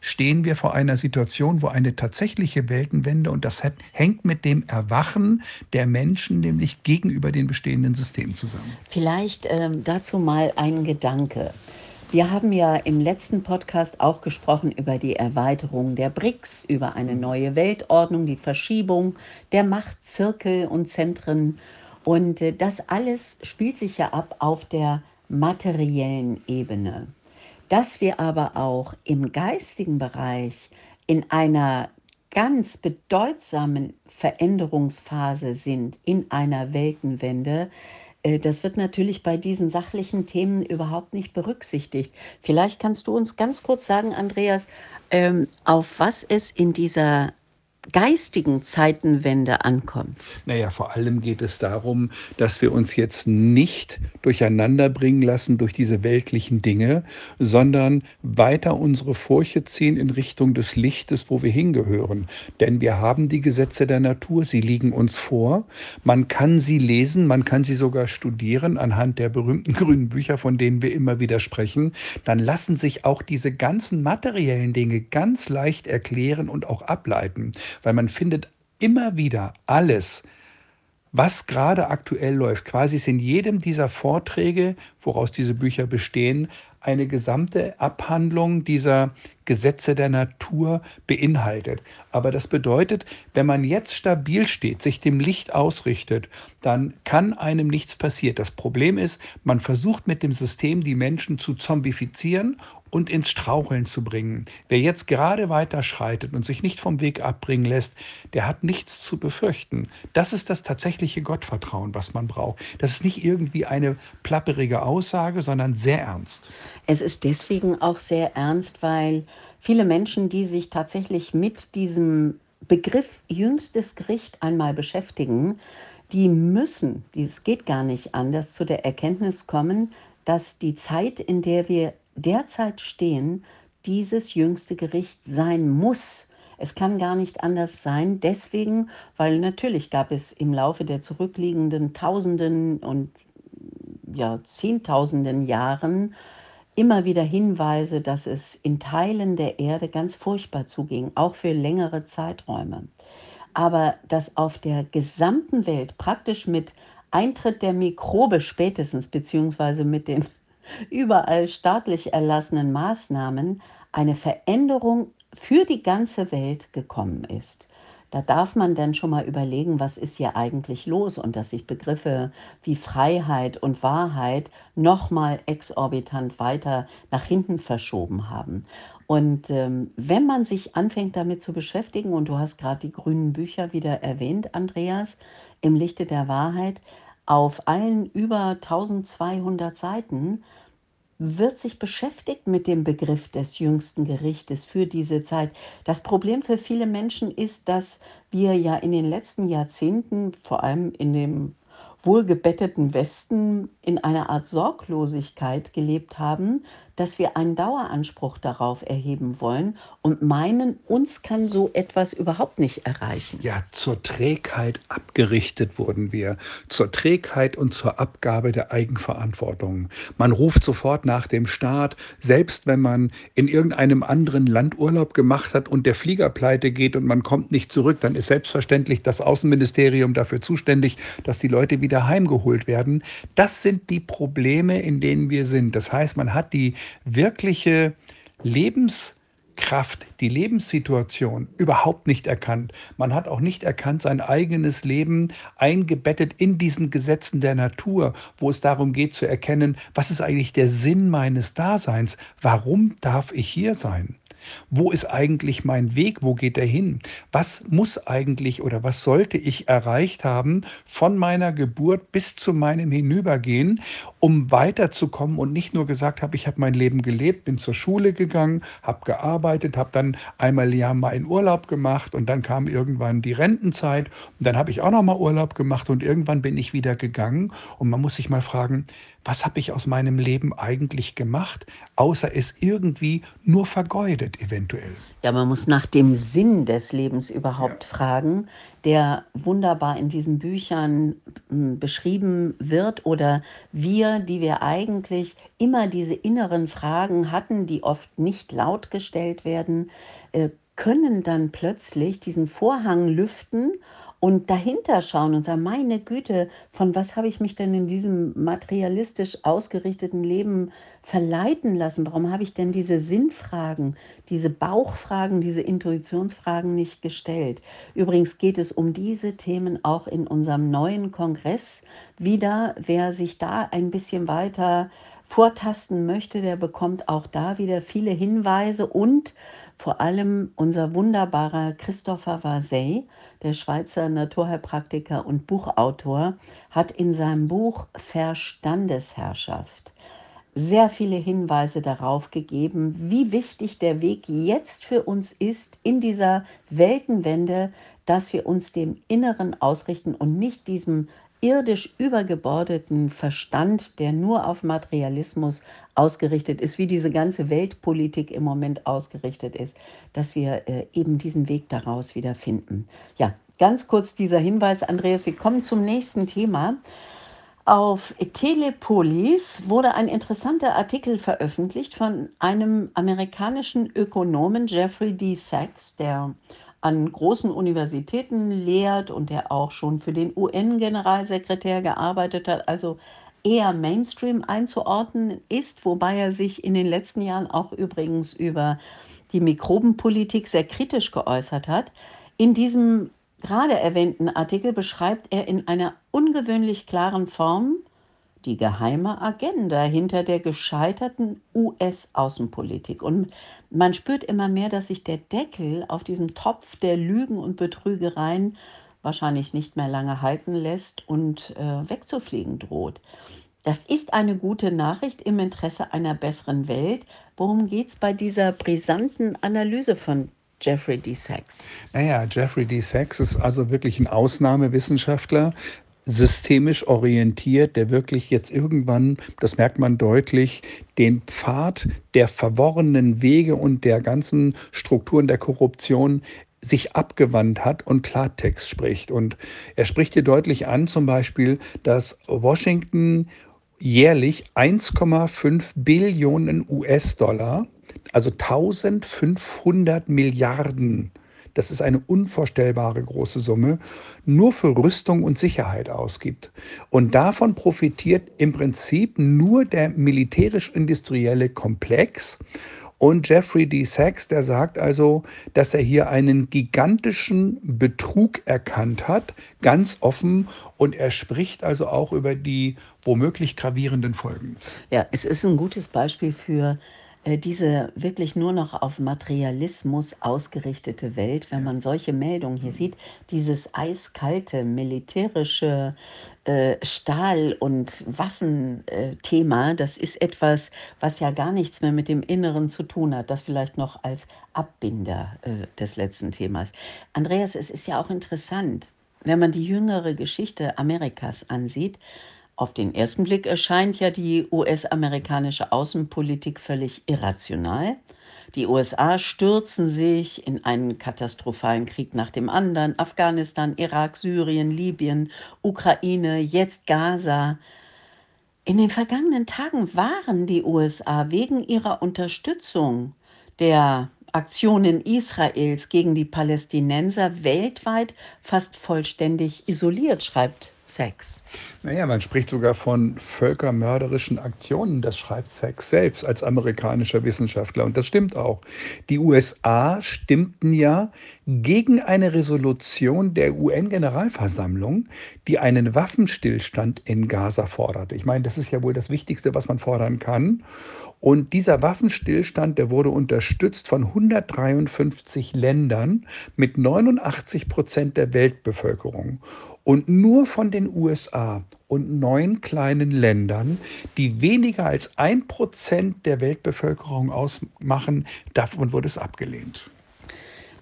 stehen wir vor einer Situation, wo eine tatsächliche Weltenwende, und das hat, hängt mit dem Erwachen der Menschen nämlich gegenüber den bestehenden Systemen zusammen. Vielleicht ähm, dazu mal ein Gedanke. Wir haben ja im letzten Podcast auch gesprochen über die Erweiterung der B R I C S, über eine neue Weltordnung, die Verschiebung der Machtzirkel und Zentren. Und äh, das alles spielt sich ja ab auf der materiellen Ebene. Dass wir aber auch im geistigen Bereich in einer ganz bedeutsamen Veränderungsphase sind, in einer Weltenwende, äh, das wird natürlich bei diesen sachlichen Themen überhaupt nicht berücksichtigt. Vielleicht kannst du uns ganz kurz sagen, Andreas, ähm, auf was es in dieser geistigen Zeitenwende ankommt. Naja, vor allem geht es darum, dass wir uns jetzt nicht durcheinander bringen lassen durch diese weltlichen Dinge, sondern weiter unsere Furche ziehen in Richtung des Lichtes, wo wir hingehören. Denn wir haben die Gesetze der Natur, sie liegen uns vor. Man kann sie lesen, man kann sie sogar studieren anhand der berühmten grünen Bücher, von denen wir immer wieder sprechen. Dann lassen sich auch diese ganzen materiellen Dinge ganz leicht erklären und auch ableiten. Weil man findet immer wieder alles, was gerade aktuell läuft. Quasi ist in jedem dieser Vorträge, woraus diese Bücher bestehen, eine gesamte Abhandlung dieser Gesetze der Natur beinhaltet. Aber das bedeutet, wenn man jetzt stabil steht, sich dem Licht ausrichtet, dann kann einem nichts passieren. Das Problem ist, man versucht mit dem System die Menschen zu zombifizieren und ins Straucheln zu bringen. Wer jetzt gerade weiter schreitet und sich nicht vom Weg abbringen lässt, der hat nichts zu befürchten. Das ist das tatsächliche Gottvertrauen, was man braucht. Das ist nicht irgendwie eine plapperige Aussage, sondern sehr ernst. Es ist deswegen auch sehr ernst, weil viele Menschen, die sich tatsächlich mit diesem Begriff jüngstes Gericht einmal beschäftigen, die müssen, es geht gar nicht anders, zu der Erkenntnis kommen, dass die Zeit, in der wir derzeit stehen, dieses jüngste Gericht sein muss. Es kann gar nicht anders sein, deswegen, weil natürlich gab es im Laufe der zurückliegenden Tausenden und ja, Zehntausenden Jahren immer wieder Hinweise, dass es in Teilen der Erde ganz furchtbar zuging, auch für längere Zeiträume. Aber dass auf der gesamten Welt praktisch mit Eintritt der Mikrobe spätestens, beziehungsweise mit den überall staatlich erlassenen Maßnahmen, eine Veränderung für die ganze Welt gekommen ist. Da darf man dann schon mal überlegen, was ist hier eigentlich los, und dass sich Begriffe wie Freiheit und Wahrheit nochmal exorbitant weiter nach hinten verschoben haben. Und ähm, wenn man sich anfängt damit zu beschäftigen, und du hast gerade die grünen Bücher wieder erwähnt, Andreas, im Lichte der Wahrheit, auf allen über eintausendzweihundert Seiten wird sich beschäftigt mit dem Begriff des jüngsten Gerichtes für diese Zeit. Das Problem für viele Menschen ist, dass wir ja in den letzten Jahrzehnten, vor allem in dem wohlgebetteten Westen, in einer Art Sorglosigkeit gelebt haben, dass wir einen Daueranspruch darauf erheben wollen und meinen, uns kann so etwas überhaupt nicht erreichen. Ja, zur Trägheit abgerichtet wurden wir, zur Trägheit und zur Abgabe der Eigenverantwortung. Man ruft sofort nach dem Staat, selbst wenn man in irgendeinem anderen Land Urlaub gemacht hat und der Flieger pleite geht und man kommt nicht zurück, dann ist selbstverständlich das Außenministerium dafür zuständig, dass die Leute wieder heimgeholt werden. Das sind die Probleme, in denen wir sind. Das heißt, man hat die wirkliche Lebenskraft, die Lebenssituation überhaupt nicht erkannt. Man hat auch nicht erkannt, sein eigenes Leben eingebettet in diesen Gesetzen der Natur, wo es darum geht zu erkennen, was ist eigentlich der Sinn meines Daseins? Warum darf ich hier sein? Wo ist eigentlich mein Weg? Wo geht er hin? Was muss eigentlich oder was sollte ich erreicht haben von meiner Geburt bis zu meinem Hinübergehen, um weiterzukommen und nicht nur gesagt habe, ich habe mein Leben gelebt, bin zur Schule gegangen, habe gearbeitet, habe dann einmal im Jahr mal einen Urlaub gemacht und dann kam irgendwann die Rentenzeit und dann habe ich auch noch mal Urlaub gemacht und irgendwann bin ich wieder gegangen und man muss sich mal fragen, was habe ich aus meinem Leben eigentlich gemacht, außer es irgendwie nur vergeudet eventuell. Ja, man muss nach dem Sinn des Lebens Ja. überhaupt fragen, der wunderbar in diesen Büchern m, beschrieben wird oder wir, die wir eigentlich immer diese inneren Fragen hatten, die oft nicht laut gestellt werden, äh, können dann plötzlich diesen Vorhang lüften und dahinter schauen und sagen, meine Güte, von was habe ich mich denn in diesem materialistisch ausgerichteten Leben verleiten lassen? Warum habe ich denn diese Sinnfragen, diese Bauchfragen, diese Intuitionsfragen nicht gestellt? Übrigens geht es um diese Themen auch in unserem neuen Kongress wieder. Wer sich da ein bisschen weiter vortasten möchte, der bekommt auch da wieder viele Hinweise und vor allem unser wunderbarer Christopher Vasey, der Schweizer Naturheilpraktiker und Buchautor, hat in seinem Buch Verstandesherrschaft sehr viele Hinweise darauf gegeben, wie wichtig der Weg jetzt für uns ist in dieser Weltenwende, dass wir uns dem Inneren ausrichten und nicht diesem irdisch übergebordeten Verstand, der nur auf Materialismus ausgerichtet ist, wie diese ganze Weltpolitik im Moment ausgerichtet ist, dass wir äh, eben diesen Weg daraus wieder finden. Ja, ganz kurz dieser Hinweis, Andreas, wir kommen zum nächsten Thema. Auf Telepolis wurde ein interessanter Artikel veröffentlicht von einem amerikanischen Ökonomen, Jeffrey D. Sachs, der an großen Universitäten lehrt und der auch schon für den U N-Generalsekretär gearbeitet hat, also eher Mainstream einzuordnen ist, wobei er sich in den letzten Jahren auch übrigens über die Mikrobenpolitik sehr kritisch geäußert hat. In diesem gerade erwähnten Artikel beschreibt er in einer ungewöhnlich klaren Form die geheime Agenda hinter der gescheiterten U S-Außenpolitik. Und man spürt immer mehr, dass sich der Deckel auf diesem Topf der Lügen und Betrügereien wahrscheinlich nicht mehr lange halten lässt und äh, wegzufliegen droht. Das ist eine gute Nachricht im Interesse einer besseren Welt. Worum geht es bei dieser brisanten Analyse von Jeffrey D. Sachs? Naja, Jeffrey D. Sachs ist also wirklich ein Ausnahmewissenschaftler, systemisch orientiert, der wirklich jetzt irgendwann, das merkt man deutlich, den Pfad der verworrenen Wege und der ganzen Strukturen der Korruption sich abgewandt hat und Klartext spricht. Und er spricht hier deutlich an, zum Beispiel, dass Washington jährlich eins Komma fünf Billionen U S-Dollar, also eintausendfünfhundert Milliarden, das ist eine unvorstellbare große Summe, nur für Rüstung und Sicherheit ausgibt. Und davon profitiert im Prinzip nur der militärisch-industrielle Komplex. Und Jeffrey D. Sachs, der sagt also, dass er hier einen gigantischen Betrug erkannt hat, ganz offen. Und er spricht also auch über die womöglich gravierenden Folgen. Ja, es ist ein gutes Beispiel für äh, diese wirklich nur noch auf Materialismus ausgerichtete Welt, wenn man solche Meldungen hier sieht, dieses eiskalte militärische äh, Stahl- und Waffenthema, das ist etwas, was ja gar nichts mehr mit dem Inneren zu tun hat. Das vielleicht noch als Abbinder äh, des letzten Themas. Andreas, es ist ja auch interessant, wenn man die jüngere Geschichte Amerikas ansieht. Auf den ersten Blick erscheint ja die U S-amerikanische Außenpolitik völlig irrational. Die U S A stürzen sich in einen katastrophalen Krieg nach dem anderen. Afghanistan, Irak, Syrien, Libyen, Ukraine, jetzt Gaza. In den vergangenen Tagen waren die U S A wegen ihrer Unterstützung der Aktionen Israels gegen die Palästinenser weltweit fast vollständig isoliert, schreibt Sachs. Naja, man spricht sogar von völkermörderischen Aktionen. Das schreibt Sachs selbst als amerikanischer Wissenschaftler. Und das stimmt auch. Die U S A stimmten ja gegen eine Resolution der U N-Generalversammlung, die einen Waffenstillstand in Gaza forderte. Ich meine, das ist ja wohl das Wichtigste, was man fordern kann. Und dieser Waffenstillstand, der wurde unterstützt von hundertdreiundfünfzig Ländern mit neunundachtzig Prozent der Weltbevölkerung. Und nur von den U S A und neun kleinen Ländern, die weniger als ein Prozent der Weltbevölkerung ausmachen, davon wurde es abgelehnt.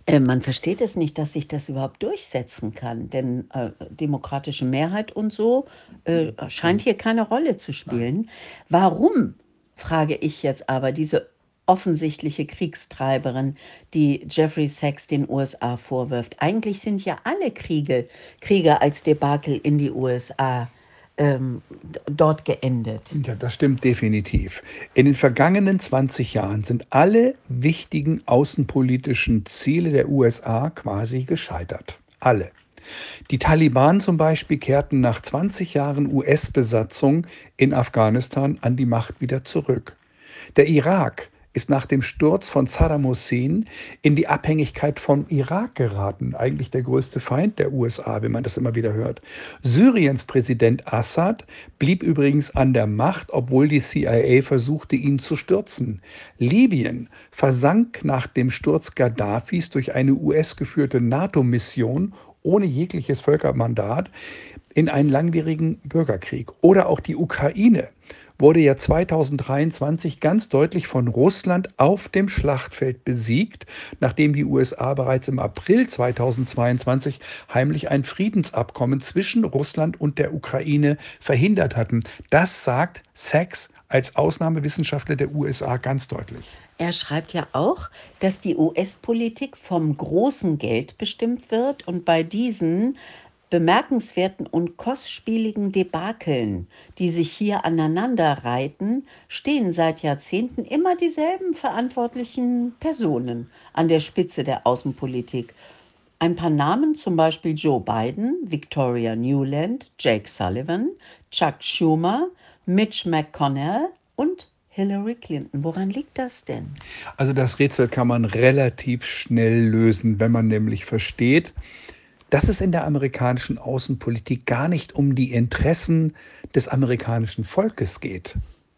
Äh, man versteht es nicht, dass sich das überhaupt durchsetzen kann, denn äh, demokratische Mehrheit und so äh, scheint hier keine Rolle zu spielen. Warum, frage ich jetzt aber, diese offensichtliche Kriegstreiberin, die Jeffrey Sachs den U S A vorwirft? Eigentlich sind ja alle Kriege, Kriege als Debakel in die U S A ähm, d- dort geendet. Ja, das stimmt definitiv. In den vergangenen zwanzig Jahren sind alle wichtigen außenpolitischen Ziele der U S A quasi gescheitert. Alle. Die Taliban zum Beispiel kehrten nach zwanzig Jahren U S-Besatzung in Afghanistan an die Macht wieder zurück. Der Irak ist nach dem Sturz von Saddam Hussein in die Abhängigkeit vom Irak geraten, eigentlich der größte Feind der U S A, wenn man das immer wieder hört. Syriens Präsident Assad blieb übrigens an der Macht, obwohl die C I A versuchte, ihn zu stürzen. Libyen versank nach dem Sturz Gaddafis durch eine U S-geführte NATO-Mission ohne jegliches Völkermandat in einen langwierigen Bürgerkrieg. Oder auch die Ukraine wurde ja zweitausenddreiundzwanzig ganz deutlich von Russland auf dem Schlachtfeld besiegt, nachdem die U S A bereits im April zweitausendzweiundzwanzig heimlich ein Friedensabkommen zwischen Russland und der Ukraine verhindert hatten. Das sagt Sachs als Ausnahmewissenschaftler der U S A ganz deutlich. Er schreibt ja auch, dass die U S-Politik vom großen Geld bestimmt wird und bei diesen bemerkenswerten und kostspieligen Debakeln, die sich hier aneinanderreihten, stehen seit Jahrzehnten immer dieselben verantwortlichen Personen an der Spitze der Außenpolitik. Ein paar Namen, zum Beispiel Joe Biden, Victoria Nuland, Jake Sullivan, Chuck Schumer, Mitch McConnell und Hillary Clinton. Woran liegt das denn? Also das Rätsel kann man relativ schnell lösen, wenn man nämlich versteht, dass es in der amerikanischen Außenpolitik gar nicht um die Interessen des amerikanischen Volkes geht.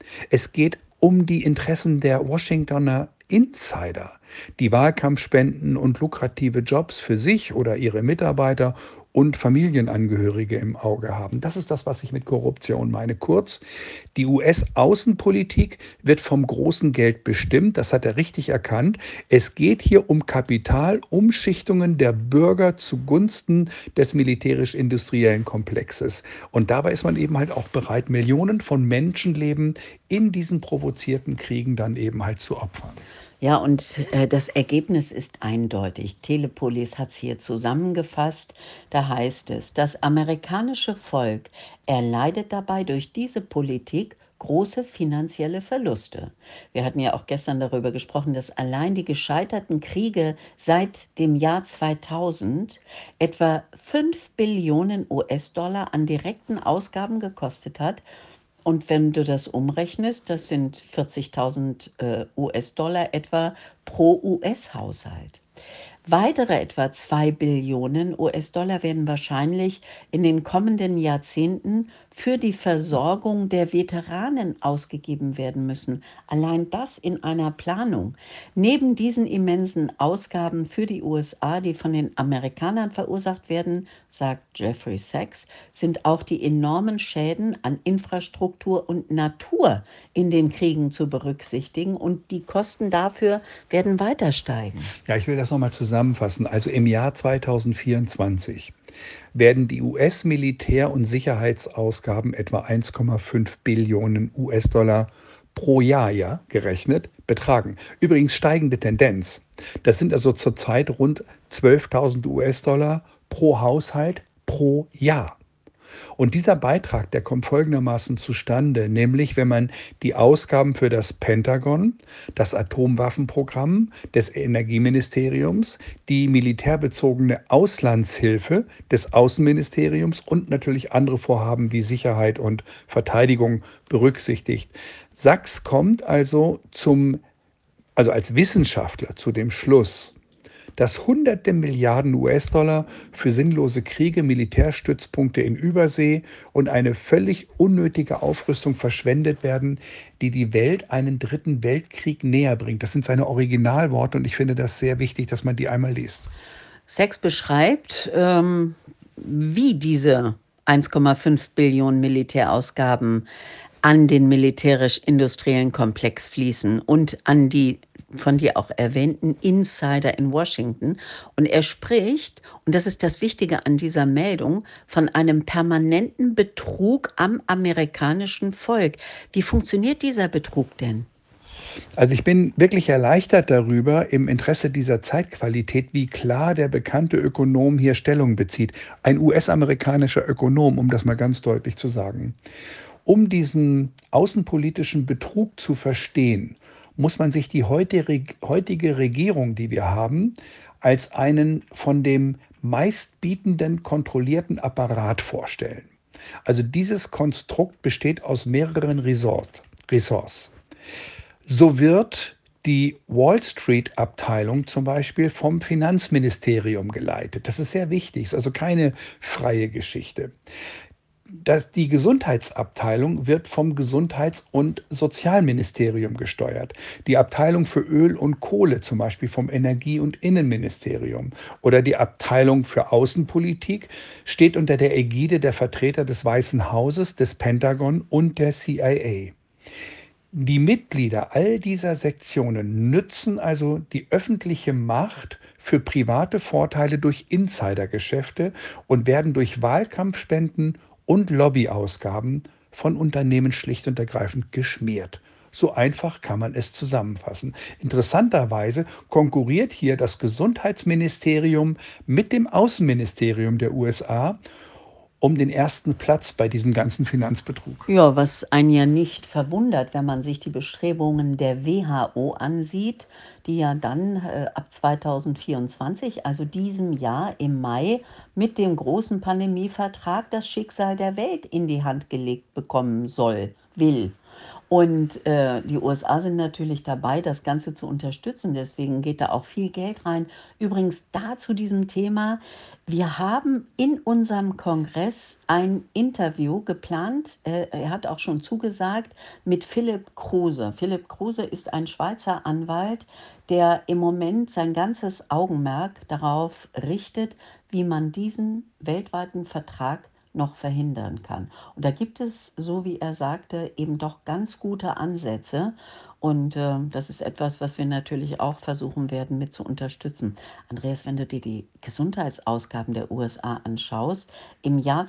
Es geht um die Interessen der Washingtoner Insider, die Wahlkampfspenden und lukrative Jobs für sich oder ihre Mitarbeiter und Familienangehörige im Auge haben. Das ist das, was ich mit Korruption meine. Kurz, die U S-Außenpolitik wird vom großen Geld bestimmt. Das hat er richtig erkannt. Es geht hier um Kapitalumschichtungen der Bürger zugunsten des militärisch-industriellen Komplexes. Und dabei ist man eben halt auch bereit, Millionen von Menschenleben in diesen provozierten Kriegen dann eben halt zu opfern. Ja, und äh, das Ergebnis ist eindeutig. Telepolis hat es hier zusammengefasst. Da heißt es, das amerikanische Volk erleidet dabei durch diese Politik große finanzielle Verluste. Wir hatten ja auch gestern darüber gesprochen, dass allein die gescheiterten Kriege seit dem Jahr zweitausend etwa fünf Billionen U S-Dollar an direkten Ausgaben gekostet hat. Und wenn du das umrechnest, das sind vierzigtausend äh, U S-Dollar etwa pro U S-Haushalt. Weitere etwa zwei Billionen U S-Dollar werden wahrscheinlich in den kommenden Jahrzehnten für die Versorgung der Veteranen ausgegeben werden müssen. Allein das in einer Planung. Neben diesen immensen Ausgaben für die U S A, die von den Amerikanern verursacht werden, sagt Jeffrey Sachs, sind auch die enormen Schäden an Infrastruktur und Natur in den Kriegen zu berücksichtigen und die Kosten dafür werden weiter steigen. Ja, ich will das nochmal zusammenfassen. Also im Jahr zweitausendvierundzwanzig werden die U S-Militär- und Sicherheitsausgaben etwa eins Komma fünf Billionen U S-Dollar pro Jahr ja, gerechnet betragen. Übrigens steigende Tendenz. Das sind also zurzeit rund zwölftausend U S-Dollar pro Haushalt pro Jahr. Und dieser Beitrag, der kommt folgendermaßen zustande, nämlich wenn man die Ausgaben für das Pentagon, das Atomwaffenprogramm des Energieministeriums, die militärbezogene Auslandshilfe des Außenministeriums und natürlich andere Vorhaben wie Sicherheit und Verteidigung berücksichtigt. Sachs kommt also zum, also als Wissenschaftler zu dem Schluss, dass hunderte Milliarden U S-Dollar für sinnlose Kriege, Militärstützpunkte in Übersee und eine völlig unnötige Aufrüstung verschwendet werden, die die Welt einen dritten Weltkrieg näher bringt. Das sind seine Originalworte und ich finde das sehr wichtig, dass man die einmal liest. Sachs beschreibt, ähm, wie diese eins Komma fünf Billionen Militärausgaben an den militärisch-industriellen Komplex fließen und an die von dir auch erwähnten Insider in Washington. Und er spricht, und das ist das Wichtige an dieser Meldung, von einem permanenten Betrug am amerikanischen Volk. Wie funktioniert dieser Betrug denn? Also ich bin wirklich erleichtert darüber, im Interesse dieser Zeitqualität, wie klar der bekannte Ökonom hier Stellung bezieht. Ein U S-amerikanischer Ökonom, um das mal ganz deutlich zu sagen. Um diesen außenpolitischen Betrug zu verstehen, muss man sich die heutige Regierung, die wir haben, als einen von dem meistbietenden kontrollierten Apparat vorstellen. Also dieses Konstrukt besteht aus mehreren Resort, Ressorts. So wird die Wall Street-Abteilung zum Beispiel vom Finanzministerium geleitet. Das ist sehr wichtig, ist also keine freie Geschichte. Das, die Gesundheitsabteilung wird vom Gesundheits- und Sozialministerium gesteuert. Die Abteilung für Öl und Kohle zum Beispiel vom Energie- und Innenministerium. Oder die Abteilung für Außenpolitik steht unter der Ägide der Vertreter des Weißen Hauses, des Pentagon und der C I A. Die Mitglieder all dieser Sektionen nützen also die öffentliche Macht für private Vorteile durch Insidergeschäfte und werden durch Wahlkampfspenden und Lobbyausgaben von Unternehmen schlicht und ergreifend geschmiert. So einfach kann man es zusammenfassen. Interessanterweise konkurriert hier das Gesundheitsministerium mit dem Außenministerium der U S A um den ersten Platz bei diesem ganzen Finanzbetrug. Ja, was einen ja nicht verwundert, wenn man sich die Bestrebungen der W H O ansieht, die ja dann äh, ab zweitausendvierundzwanzig, also diesem Jahr im Mai, mit dem großen Pandemievertrag das Schicksal der Welt in die Hand gelegt bekommen soll, will. Und äh, die U S A sind natürlich dabei, das Ganze zu unterstützen. Deswegen geht da auch viel Geld rein. Übrigens da zu diesem Thema. Wir haben in unserem Kongress ein Interview geplant. Äh, er hat auch schon zugesagt mit Philipp Kruse. Philipp Kruse ist ein Schweizer Anwalt, der im Moment sein ganzes Augenmerk darauf richtet, wie man diesen weltweiten Vertrag noch verhindern kann. Und da gibt es, so wie er sagte, eben doch ganz gute Ansätze. Und äh, das ist etwas, was wir natürlich auch versuchen werden mit zu unterstützen. Andreas, wenn du dir die Gesundheitsausgaben der U S A anschaust, im Jahr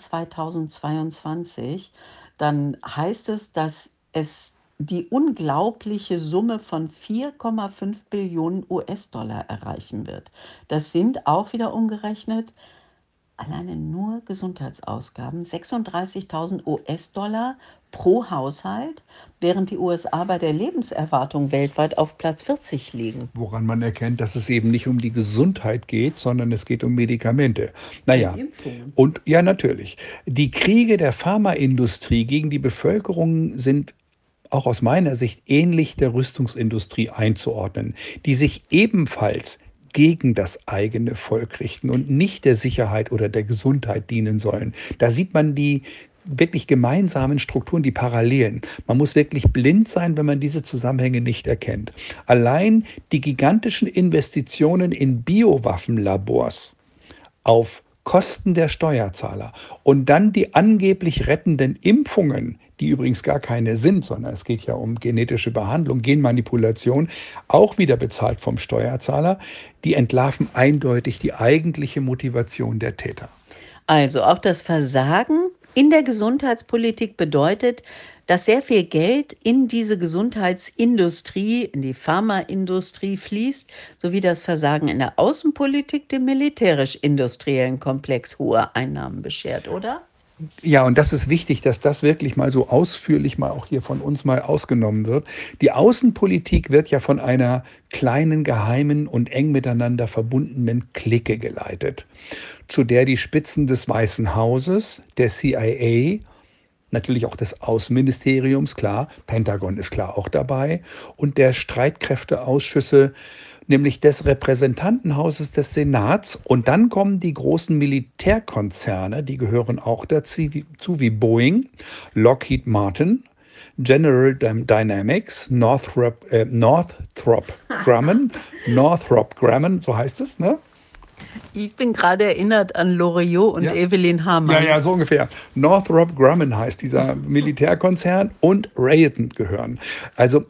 zweitausendzweiundzwanzig, dann heißt es, dass es die unglaubliche Summe von vier Komma fünf Billionen U S-Dollar erreichen wird. Das sind auch wieder umgerechnet alleine nur Gesundheitsausgaben, sechsunddreißigtausend U S-Dollar pro Haushalt, während die U S A bei der Lebenserwartung weltweit auf Platz vierzig liegen. Woran man erkennt, dass es eben nicht um die Gesundheit geht, sondern es geht um Medikamente. Naja, und ja, natürlich. Die Kriege der Pharmaindustrie gegen die Bevölkerung sind auch aus meiner Sicht ähnlich der Rüstungsindustrie einzuordnen, die sich ebenfalls gegen das eigene Volk richten und nicht der Sicherheit oder der Gesundheit dienen sollen. Da sieht man die wirklich gemeinsamen Strukturen, die Parallelen. Man muss wirklich blind sein, wenn man diese Zusammenhänge nicht erkennt. Allein die gigantischen Investitionen in Biowaffenlabors auf Kosten der Steuerzahler und dann die angeblich rettenden Impfungen, die übrigens gar keine sind, sondern es geht ja um genetische Behandlung, Genmanipulation, auch wieder bezahlt vom Steuerzahler, die entlarven eindeutig die eigentliche Motivation der Täter. Also auch das Versagen in der Gesundheitspolitik bedeutet, dass sehr viel Geld in diese Gesundheitsindustrie, in die Pharmaindustrie fließt, sowie das Versagen in der Außenpolitik dem militärisch-industriellen Komplex hohe Einnahmen beschert, oder? Ja, und das ist wichtig, dass das wirklich mal so ausführlich mal auch hier von uns mal ausgenommen wird. Die Außenpolitik wird ja von einer kleinen, geheimen und eng miteinander verbundenen Clique geleitet, zu der die Spitzen des Weißen Hauses, der C I A, natürlich auch des Außenministeriums, klar, Pentagon ist klar auch dabei, und der Streitkräfteausschüsse, nämlich des Repräsentantenhauses des Senats. Und dann kommen die großen Militärkonzerne, die gehören auch dazu, wie Boeing, Lockheed Martin, General Dynamics, Northrop, äh, Northrop Grumman, Northrop Grumman, so heißt es, ne? Ich bin gerade erinnert an Loriot und Ja. Evelyn Hamann. Ja, ja, so ungefähr. Northrop Grumman heißt dieser Militärkonzern und Raytheon gehören. Also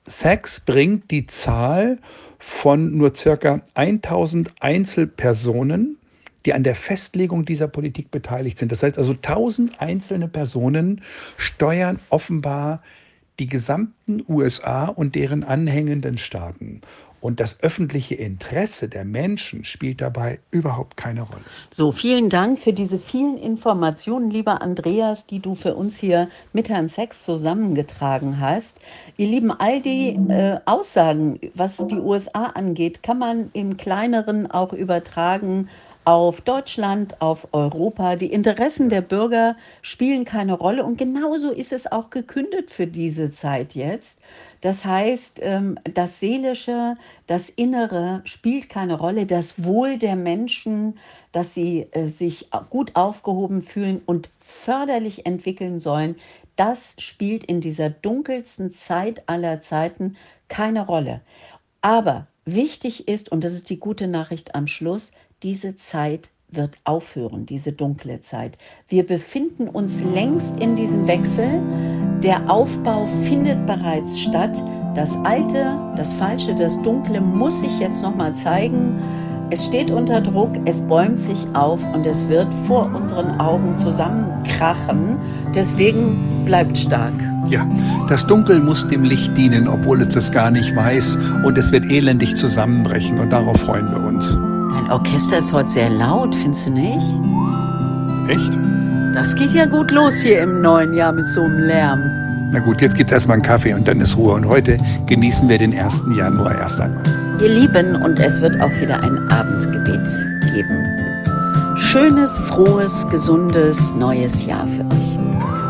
Sachs bringt die Zahl von nur circa tausend Einzelpersonen, die an der Festlegung dieser Politik beteiligt sind. Das heißt also, tausend einzelne Personen steuern offenbar die gesamten U S A und deren anhängenden Staaten. Und das öffentliche Interesse der Menschen spielt dabei überhaupt keine Rolle. So, vielen Dank für diese vielen Informationen, lieber Andreas, die du für uns hier mit Herrn Sachs zusammengetragen hast. Ihr Lieben, all die äh, Aussagen, was die U S A angeht, kann man im Kleineren auch übertragen auf Deutschland, auf Europa. Die Interessen der Bürger spielen keine Rolle und genauso ist es auch gekündet für diese Zeit jetzt. Das heißt, ähm, das Seelische, das Innere spielt keine Rolle. Das Wohl der Menschen, dass sie äh, sich gut aufgehoben fühlen und förderlich entwickeln sollen, das spielt in dieser dunkelsten Zeit aller Zeiten keine Rolle. Aber wichtig ist, und das ist die gute Nachricht am Schluss, diese Zeit wird aufhören, diese dunkle Zeit. Wir befinden uns längst in diesem Wechsel. Der Aufbau findet bereits statt. Das Alte, das Falsche, das Dunkle muss sich jetzt nochmal zeigen. Es steht unter Druck, es bäumt sich auf und es wird vor unseren Augen zusammenkrachen. Deswegen bleibt stark. Ja, das Dunkel muss dem Licht dienen, obwohl es das gar nicht weiß. Und es wird elendig zusammenbrechen und darauf freuen wir uns. Dein Orchester ist heute sehr laut, findest du nicht? Echt? Das geht ja gut los hier im neuen Jahr mit so einem Lärm. Na gut, jetzt gibt's erstmal einen Kaffee und dann ist Ruhe. Und heute genießen wir den ersten Januar erst einmal. Ihr Lieben, und es wird auch wieder ein Abendgebet geben. Schönes, frohes, gesundes neues Jahr für euch.